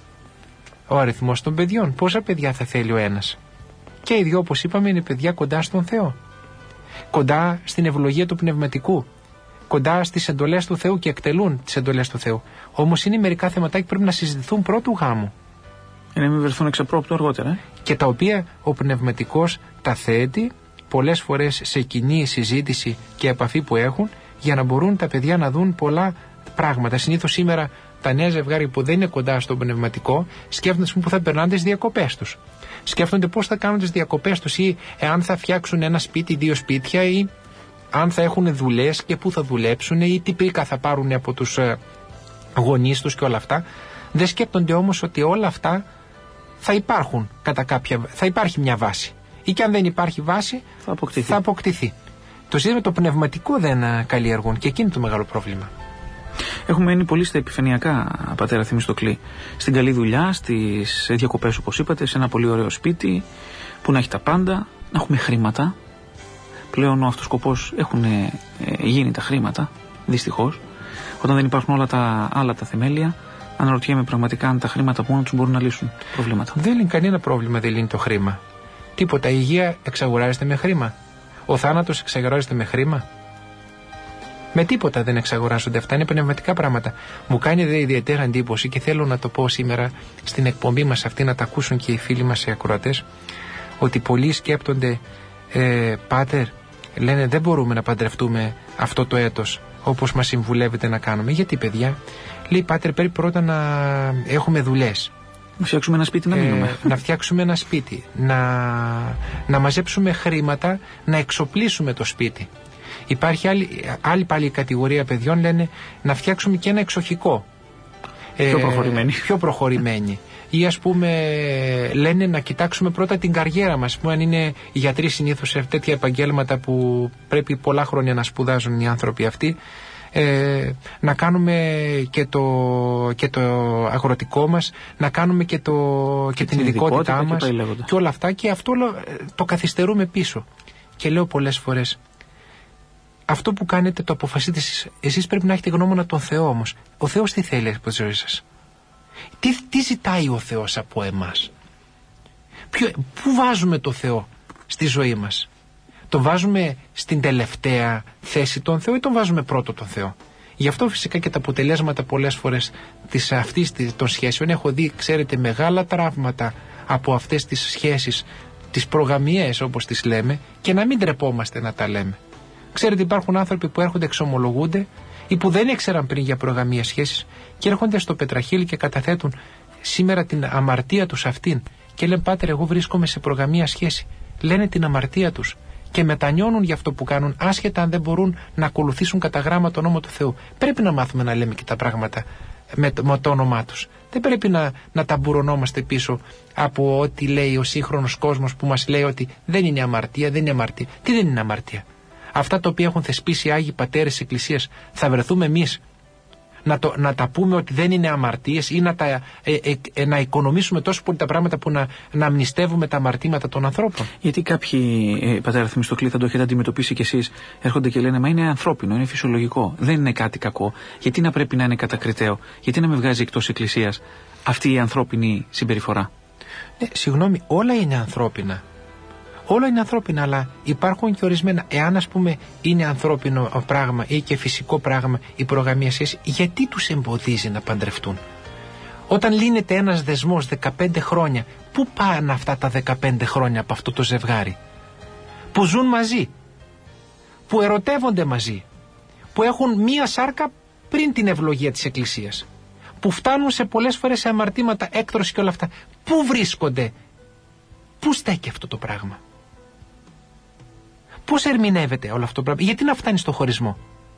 ο αριθμός των παιδιών. Πόσα παιδιά θα θέλει ο ένας? Και οι δυο, όπως είπαμε, είναι παιδιά κοντά στον Θεό, κοντά στην ευλογία του πνευματικού, κοντά στις εντολές του Θεού και εκτελούν τις εντολές του Θεού. Όμως είναι μερικά θεματάκια που πρέπει να συζητηθούν πρώτου γάμου.
Να μην βρεθούν εξαπρόπτου αργότερα.
Και τα οποία ο πνευματικός τα θέτει πολλές φορές σε κοινή συζήτηση και επαφή που έχουν, για να μπορούν τα παιδιά να δουν πολλά πράγματα. Συνήθως σήμερα τα νέα ζευγάρια που δεν είναι κοντά στο πνευματικό σκέφτονται που θα περνάνε τις διακοπές τους. Σκέφτονται πώς θα κάνουν τις διακοπές τους ή εάν θα φτιάξουν ένα σπίτι, 2 σπίτια, ή αν θα έχουν δουλειές και πού θα δουλέψουν ή τι πρίκα θα πάρουν από τους γονείς τους και όλα αυτά. Δεν σκέπτονται όμως ότι όλα αυτά θα υπάρχουν κατά κάποια, θα υπάρχει μια βάση. Ή και αν δεν υπάρχει βάση, θα αποκτηθεί. Το ζήτημα το πνευματικό δεν καλλιεργούν και εκείνη το μεγάλο πρόβλημα.
Έχουμε μείνει πολύ στα επιφανειακά, πατέρα Θεμιστοκλή. Στην καλή δουλειά, στις διακοπές όπως είπατε, σε ένα πολύ ωραίο σπίτι που να έχει τα πάντα, να έχουμε χρήματα. Πλέον ο αυτοσκοπός έχουν γίνει τα χρήματα, δυστυχώς. Όταν δεν υπάρχουν όλα τα άλλα τα θεμέλια, αναρωτιέμαι πραγματικά αν τα χρήματα μόνο τους μπορούν να λύσουν προβλήματα.
Δεν λύνει κανένα πρόβλημα, δεν λύνει το χρήμα. Τίποτα. Η υγεία εξαγοράζεται με χρήμα. Ο θάνατος εξαγοράζεται με χρήμα. Με τίποτα δεν εξαγοράζονται αυτά. Είναι πνευματικά πράγματα. Μου κάνει δε ιδιαίτερα εντύπωση και θέλω να το πω σήμερα στην εκπομπή μας αυτή, να τα ακούσουν και οι φίλοι μας οι ακροατές, ότι πολλοί σκέπτονται, πάτερ, λένε δεν μπορούμε να παντρευτούμε αυτό το έτος όπως μας συμβουλεύετε να κάνουμε. Γιατί, παιδιά? Λέει, πάτερ, πρέπει πρώτα να έχουμε δουλειές.
Να φτιάξουμε ένα σπίτι, να μείνουμε.
Να φτιάξουμε ένα σπίτι. Να μαζέψουμε χρήματα, να εξοπλίσουμε το σπίτι. Υπάρχει άλλη πάλι κατηγορία παιδιών, λένε να φτιάξουμε και ένα εξοχικό.
Πιο
προχωρημένη. Ή ας πούμε λένε να κοιτάξουμε πρώτα την καριέρα μας. Αν είναι γιατροί συνήθως σε τέτοια επαγγέλματα που πρέπει πολλά χρόνια να σπουδάζουν οι άνθρωποι αυτοί, να κάνουμε και το αγροτικό μας, να κάνουμε και την ειδικότητά μας και όλα αυτά, και αυτό το καθυστερούμε πίσω. Και λέω πολλές φορές, αυτό που κάνετε το αποφασίσετε εσείς, πρέπει να έχετε γνώμονα τον Θεό όμως. Ο Θεός τι θέλει από τη ζωή σας? Τι ζητάει ο Θεός από εμάς? Πού βάζουμε το Θεό στη ζωή μας? Το βάζουμε στην τελευταία θέση τον Θεό ή τον βάζουμε πρώτο τον Θεό? Γι' αυτό φυσικά και τα αποτελέσματα πολλές φορές αυτής των σχέσεων, έχω δει, ξέρετε, μεγάλα τραύματα από αυτές τις σχέσεις, τις προγαμιές όπως τις λέμε, και να μην τρεπόμαστε να τα λέμε. Ξέρετε, υπάρχουν άνθρωποι που έρχονται, εξομολογούνται ή που δεν ήξεραν πριν για προγαμίες σχέσεις και έρχονται στο πετραχύλι και καταθέτουν σήμερα την αμαρτία τους αυτήν και λένε, πάτερ, εγώ βρίσκομαι σε προγαμία σχέση. Λένε την αμαρτία τους και μετανιώνουν για αυτό που κάνουν, άσχετα αν δεν μπορούν να ακολουθήσουν κατά γράμμα τον νόμο του Θεού. Πρέπει να μάθουμε να λέμε και τα πράγματα με το όνομά τους. Δεν πρέπει να ταμπουρωνόμαστε πίσω από ό,τι λέει ο σύγχρονος κόσμος που μας λέει ότι δεν είναι αμαρτία, δεν είναι αμαρτία. Τι δεν είναι αμαρτία? Αυτά τα οποία έχουν θεσπίσει οι Άγιοι Πατέρες της Εκκλησίας, θα βρεθούμε εμείς να τα πούμε ότι δεν είναι αμαρτίες ή να οικονομήσουμε τόσο πολύ τα πράγματα που να αμνηστεύουμε τα αμαρτήματα των ανθρώπων?
Γιατί κάποιοι, πατέρα Θεμιστοκλή, θα το έχετε αντιμετωπίσει κι εσείς, έρχονται και λένε, μα είναι ανθρώπινο, είναι φυσιολογικό, δεν είναι κάτι κακό. Γιατί να πρέπει να είναι κατακριτέο? Γιατί να με βγάζει εκτός Εκκλησίας αυτή η ανθρώπινη συμπεριφορά?
Συγγνώμη, όλα είναι ανθρώπινα. Όλα είναι ανθρώπινα, αλλά υπάρχουν και ορισμένα. Εάν, ας πούμε, είναι ανθρώπινο πράγμα ή και φυσικό πράγμα η προγαμία σχέση, γιατί τους εμποδίζει να παντρευτούν? Όταν λύνεται ένας δεσμός 15 χρόνια, πού πάνε αυτά τα 15 χρόνια από αυτό το ζευγάρι? Που ζουν μαζί, που ερωτεύονται μαζί, που έχουν μία σάρκα πριν την ευλογία της Εκκλησίας, που φτάνουν σε πολλές φορές σε αμαρτήματα, έκτρωση και όλα αυτά. Πού βρίσκονται? Πού στέκει αυτό το πράγμα? Πώς ερμηνεύεται όλο αυτό το πράγμα? Γιατί να φτάνει στο χωρισμό?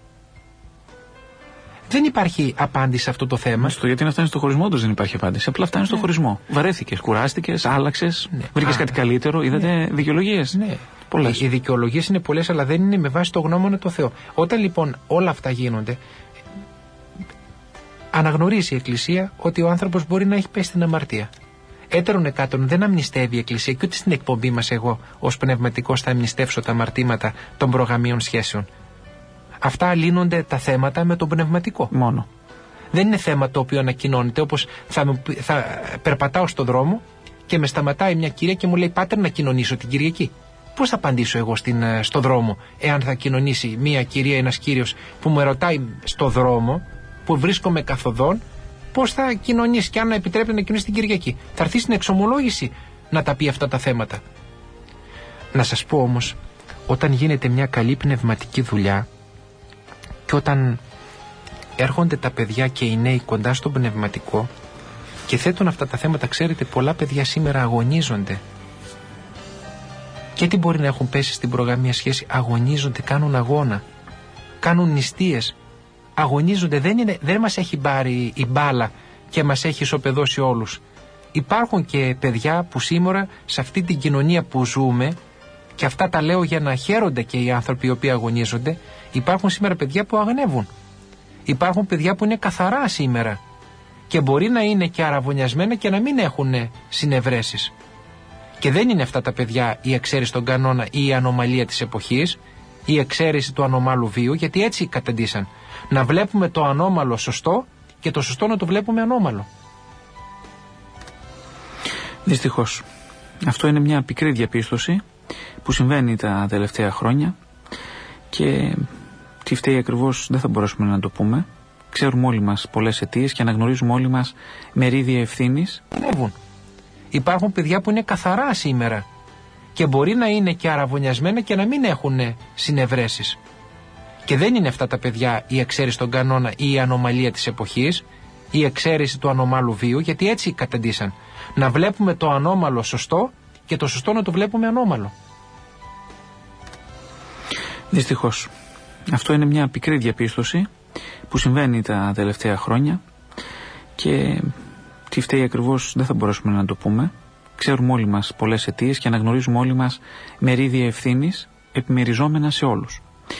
Δεν υπάρχει απάντηση σε αυτό το θέμα.
Στο γιατί να φτάνει στο χωρισμό του δεν υπάρχει απάντηση. Απλά φτάνει στο χωρισμό. Βαρέθηκες, κουράστηκες, άλλαξες, βρήκες κάτι καλύτερο. Είδατε δικαιολογίες?
Ναι.
Πολλές.
Οι δικαιολογίες είναι πολλές, αλλά δεν είναι με βάση το γνώμονα το Θεό. Όταν λοιπόν όλα αυτά γίνονται, αναγνωρίζει η Εκκλησία ότι ο άνθρωπος μπορεί να έχει πέσει στην αμαρτία. Έτερον εκάτον δεν αμνηστεύει η Εκκλησία, και ούτε στην εκπομπή μας εγώ ως πνευματικός θα αμνηστεύσω τα αμαρτήματα των προγαμίων σχέσεων. Αυτά λύνονται τα θέματα με τον πνευματικό.
Μόνο.
Δεν είναι θέμα το οποίο ανακοινώνεται, όπως θα περπατάω στον δρόμο και με σταματάει μια κυρία και μου λέει, πάτερ, να κοινωνήσω την Κυριακή. Πώς θα απαντήσω εγώ στον δρόμο, εάν θα κοινωνήσει μια κυρία, ένας κύριος που με ρωτάει στο δρόμο, που βρίσκομαι καθοδόν, πώς θα κοινωνήσει και αν επιτρέπεται να κοινωνήσει την Κυριακή? Θα έρθει στην εξομολόγηση να τα πει αυτά τα θέματα. Να σας πω όμως, όταν γίνεται μια καλή πνευματική δουλειά και όταν έρχονται τα παιδιά και οι νέοι κοντά στον πνευματικό και θέτουν αυτά τα θέματα, ξέρετε, πολλά παιδιά σήμερα αγωνίζονται. Και τι μπορεί να έχουν πέσει στην προγαμία σχέση? Αγωνίζονται, κάνουν αγώνα, κάνουν νηστείες, αγωνίζονται. Δεν μας έχει πάρει η μπάλα και μας έχει ισοπεδώσει όλους. Υπάρχουν και παιδιά που σήμερα σε αυτή την κοινωνία που ζούμε, και αυτά τα λέω για να χαίρονται και οι άνθρωποι οι οποίοι αγωνίζονται, υπάρχουν σήμερα παιδιά που αγνεύουν. Υπάρχουν παιδιά που είναι καθαρά σήμερα και μπορεί να είναι και αραβωνιασμένα και να μην έχουν συνευρέσεις. Και δεν είναι αυτά τα παιδιά η εξαίρεση των κανόνα ή η ανομαλία της εποχής, η εξαίρεση του ανομάλου βίου, γιατί έτσι καταντήσαν. Να βλέπουμε το ανώμαλο σωστό και το σωστό να το βλέπουμε ανώμαλο.
Δυστυχώς. Αυτό είναι μια πικρή διαπίστωση που συμβαίνει τα τελευταία χρόνια και τι φταίει ακριβώς δεν θα μπορέσουμε να το πούμε. Ξέρουμε όλοι μας πολλές αιτίες και αναγνωρίζουμε όλοι μας μερίδια ευθύνης.
Υπάρχουν παιδιά που είναι καθαρά σήμερα και μπορεί να είναι και αραβωνιασμένα και να μην έχουν συνευρέσεις. Και δεν είναι αυτά τα παιδιά η εξαίρεση των κανόνα ή η ανομαλία της εποχής, η εξαίρεση του ανομάλου βίου, γιατί έτσι καταντήσαν. Να βλέπουμε το ανώμαλο σωστό και το σωστό να το βλέπουμε ανώμαλο.
Δυστυχώς. Αυτό είναι μια πικρή διαπίστωση που συμβαίνει τα τελευταία χρόνια και τι φταίει ακριβώς δεν θα μπορέσουμε να το πούμε. Ξέρουμε όλοι μας πολλές αιτίες και αναγνωρίζουμε όλοι μας μερίδια ευθύνης επιμεριζόμενα σε όλους.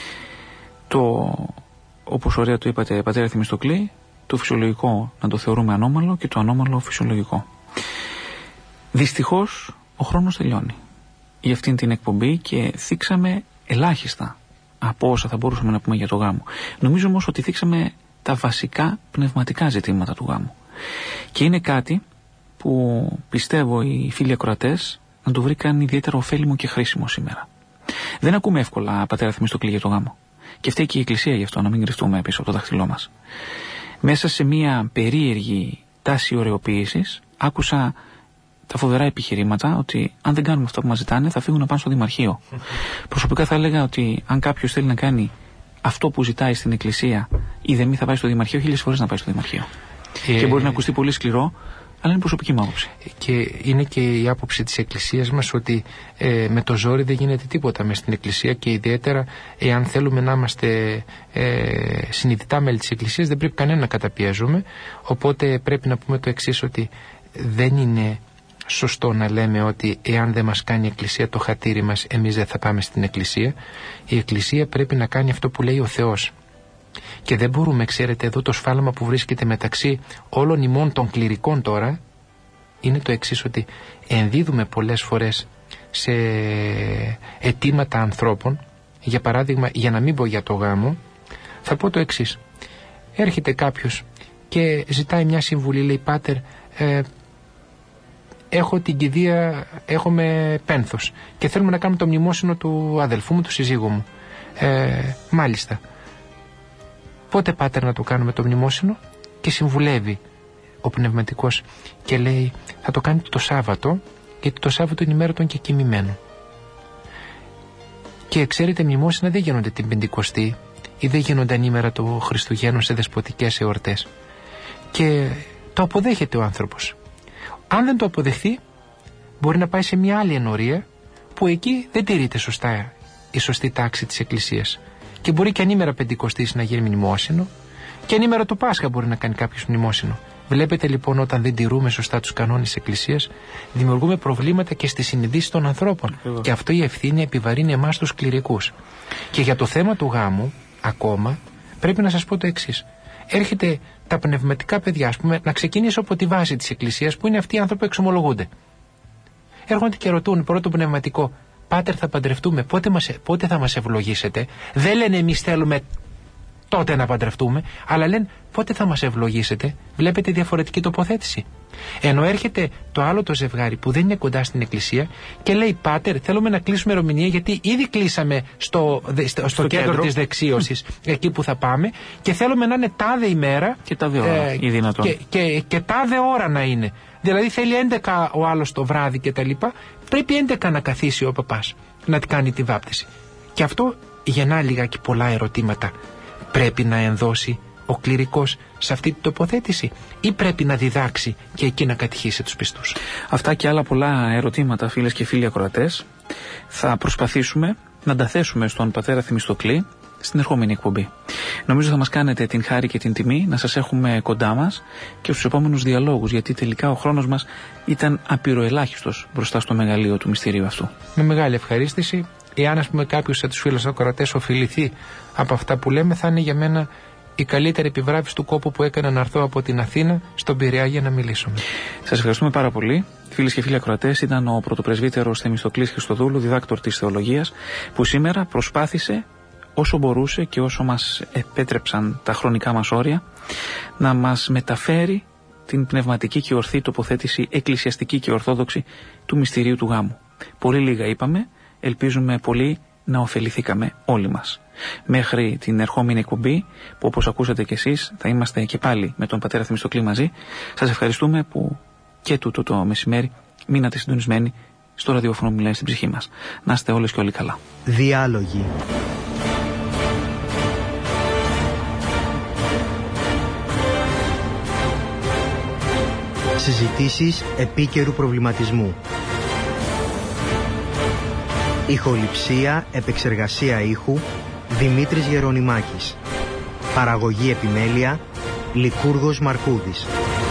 Όπως ωραία το είπατε, πατέρα Θεμιστοκλή, το φυσιολογικό να το θεωρούμε ανώμαλο και το ανώμαλο φυσιολογικό. Δυστυχώς ο χρόνος τελειώνει για αυτήν την εκπομπή και θίξαμε ελάχιστα από όσα θα μπορούσαμε να πούμε για το γάμο. Νομίζω όμως ότι θίξαμε τα βασικά πνευματικά ζητήματα του γάμου. Και είναι κάτι που πιστεύω οι φίλοι ακροατές να το βρήκαν ιδιαίτερα ωφέλιμο και χρήσιμο σήμερα. Δεν ακούμε εύκολα πατέρα Θεμιστοκλή για το γάμο. Και φταίει και η Εκκλησία γι' αυτό, να μην κρυφτούμε πίσω από το δάχτυλό μας. Μέσα σε μια περίεργη τάση ωρεοποίησης άκουσα τα φοβερά επιχειρήματα ότι αν δεν κάνουμε αυτό που μας ζητάνε θα φύγουν να πάνε στο Δημαρχείο. Προσωπικά θα έλεγα ότι αν κάποιος θέλει να κάνει αυτό που ζητάει στην Εκκλησία ή δεν θα πάει στο Δημαρχείο, 1000 φορές να πάει στο Δημαρχείο. Και μπορεί να ακουστεί πολύ σκληρό, αλλά είναι προσωπική μου άποψη.
Και είναι και η άποψη της Εκκλησίας μας ότι με το ζόρι δεν γίνεται τίποτα μες στην Εκκλησία και ιδιαίτερα εάν θέλουμε να είμαστε συνειδητά μέλη της Εκκλησίας δεν πρέπει κανένα να καταπιέζουμε. Οπότε πρέπει να πούμε το εξής, ότι δεν είναι σωστό να λέμε ότι εάν δεν μας κάνει η Εκκλησία το χατήρι μας, εμείς δεν θα πάμε στην Εκκλησία. Η Εκκλησία πρέπει να κάνει αυτό που λέει ο Θεός. Και δεν μπορούμε, ξέρετε, εδώ το σφάλμα που βρίσκεται μεταξύ όλων ημών των κληρικών τώρα είναι το εξής, ότι ενδίδουμε πολλές φορές σε αιτήματα ανθρώπων. Για παράδειγμα, για να μην πω για το γάμο, θα πω το εξής. Έρχεται κάποιος και ζητάει μια συμβουλή, λέει «Πάτερ, έχω την κηδεία, έχουμε πένθος και θέλουμε να κάνουμε το μνημόσυνο του αδελφού μου, του συζύγου μου». Μάλιστα. Πότε, πάτερ, να το κάνουμε το μνημόσυνο? Και συμβουλεύει ο πνευματικός και λέει θα το κάνετε το Σάββατο, γιατί το Σάββατο είναι η μέρα των κεκοιμημένων. Και ξέρετε, μνημόσυνα δεν γίνονται την Πεντηκοστή ή δεν γίνονται ανήμερα του Χριστουγέννου σε δεσποτικές εορτές. Και το αποδέχεται ο άνθρωπος. Αν δεν το αποδεχθεί, μπορεί να πάει σε μια άλλη ενορία που εκεί δεν τηρείται σωστά η σωστή τάξη της Εκκλησίας. Και μπορεί και ανήμερα Πεντηκοστής να γίνει μνημόσυνο και ανήμερα το Πάσχα μπορεί να κάνει κάποιος μνημόσυνο. Βλέπετε λοιπόν, όταν δεν τηρούμε σωστά τους κανόνες της Εκκλησίας, δημιουργούμε προβλήματα και στη συνειδήση των ανθρώπων. Και αυτό η ευθύνη επιβαρύνει εμάς τους κληρικούς. Και για το θέμα του γάμου, ακόμα, πρέπει να σας πω το εξής. Έρχεται τα πνευματικά παιδιά, ας πούμε, να ξεκινήσω από τη βάση της Εκκλησίας, που είναι αυτοί οι άνθρωποι που εξομολογούνται. Έρχονται και ρωτούν πρώτο πνευματικό, πάτερ, θα παντρευτούμε, πότε θα μας ευλογήσετε? Δεν λένε εμείς θέλουμε τότε να παντρευτούμε, αλλά λένε πότε θα μας ευλογήσετε. Βλέπετε διαφορετική τοποθέτηση. Ενώ έρχεται το άλλο το ζευγάρι που δεν είναι κοντά στην Εκκλησία και λέει, πάτερ, θέλουμε να κλείσουμε ημερομηνία, γιατί ήδη κλείσαμε στο κέντρο της δεξίωσης, εκεί που θα πάμε, και θέλουμε να είναι τάδε ημέρα
και τάδε ώρα, ή δυνατόν.
Και τάδε ώρα να είναι. Δηλαδή θέλει 11 ο άλλος το βράδυ και τα λοιπά. Πρέπει 11 να καθίσει ο παπάς να κάνει τη βάπτιση. Και αυτό γεννά λιγάκι πολλά ερωτήματα. Πρέπει να ενδώσει ο κληρικός σε αυτή την τοποθέτηση ή πρέπει να διδάξει και εκεί να κατηχήσει τους πιστούς?
Αυτά και άλλα πολλά ερωτήματα, φίλες και φίλοι ακροατές, θα προσπαθήσουμε να τα θέσουμε στον πατέρα Θεμιστοκλή στην ερχόμενη εκπομπή. Νομίζω θα μας κάνετε την χάρη και την τιμή να σας έχουμε κοντά μας και στους επόμενους διαλόγους, γιατί τελικά ο χρόνος μας ήταν απειροελάχιστος μπροστά στο μεγαλείο του μυστηρίου αυτού.
Με μεγάλη ευχαρίστηση. Εάν, ας πούμε, κάποιος από τους φίλους ακροατές οφειληθεί από αυτά που λέμε, θα είναι για μένα η καλύτερη επιβράβευση του κόπου που έκανα να έρθω από την Αθήνα στον Πειραιά για να μιλήσουμε.
Σας ευχαριστούμε πάρα πολύ. Φίλες και φίλοι ακροατές, ήταν ο πρωτοπρεσβύτερος Θεμιστοκλής Χριστοδούλου, διδάκτορ της θεολογίας, που σήμερα προσπάθησε όσο μπορούσε και όσο μας επέτρεψαν τα χρονικά μας όρια να μας μεταφέρει την πνευματική και ορθή τοποθέτηση εκκλησιαστική και ορθόδοξη του μυστηρίου του γάμου. Πολύ λίγα είπαμε, ελπίζουμε πολύ να ωφεληθήκαμε όλοι μας. Μέχρι την ερχόμενη εκπομπή, που όπως ακούσατε κι εσείς θα είμαστε και πάλι με τον πατέρα Θεμιστοκλή μαζί, σας ευχαριστούμε που και τούτο το μεσημέρι μείνατε συντονισμένοι στο ραδιόφωνο που μιλάει στην ψυχή μας. Να είστε όλες και όλοι καλά.
Διάλογοι. Συζητήσεις επίκαιρου προβληματισμού. Ηχοληψία, επεξεργασία ήχου, Δημήτρης Γερονιμάκης. Παραγωγή επιμέλεια, Λικούργος Μαρκούδης.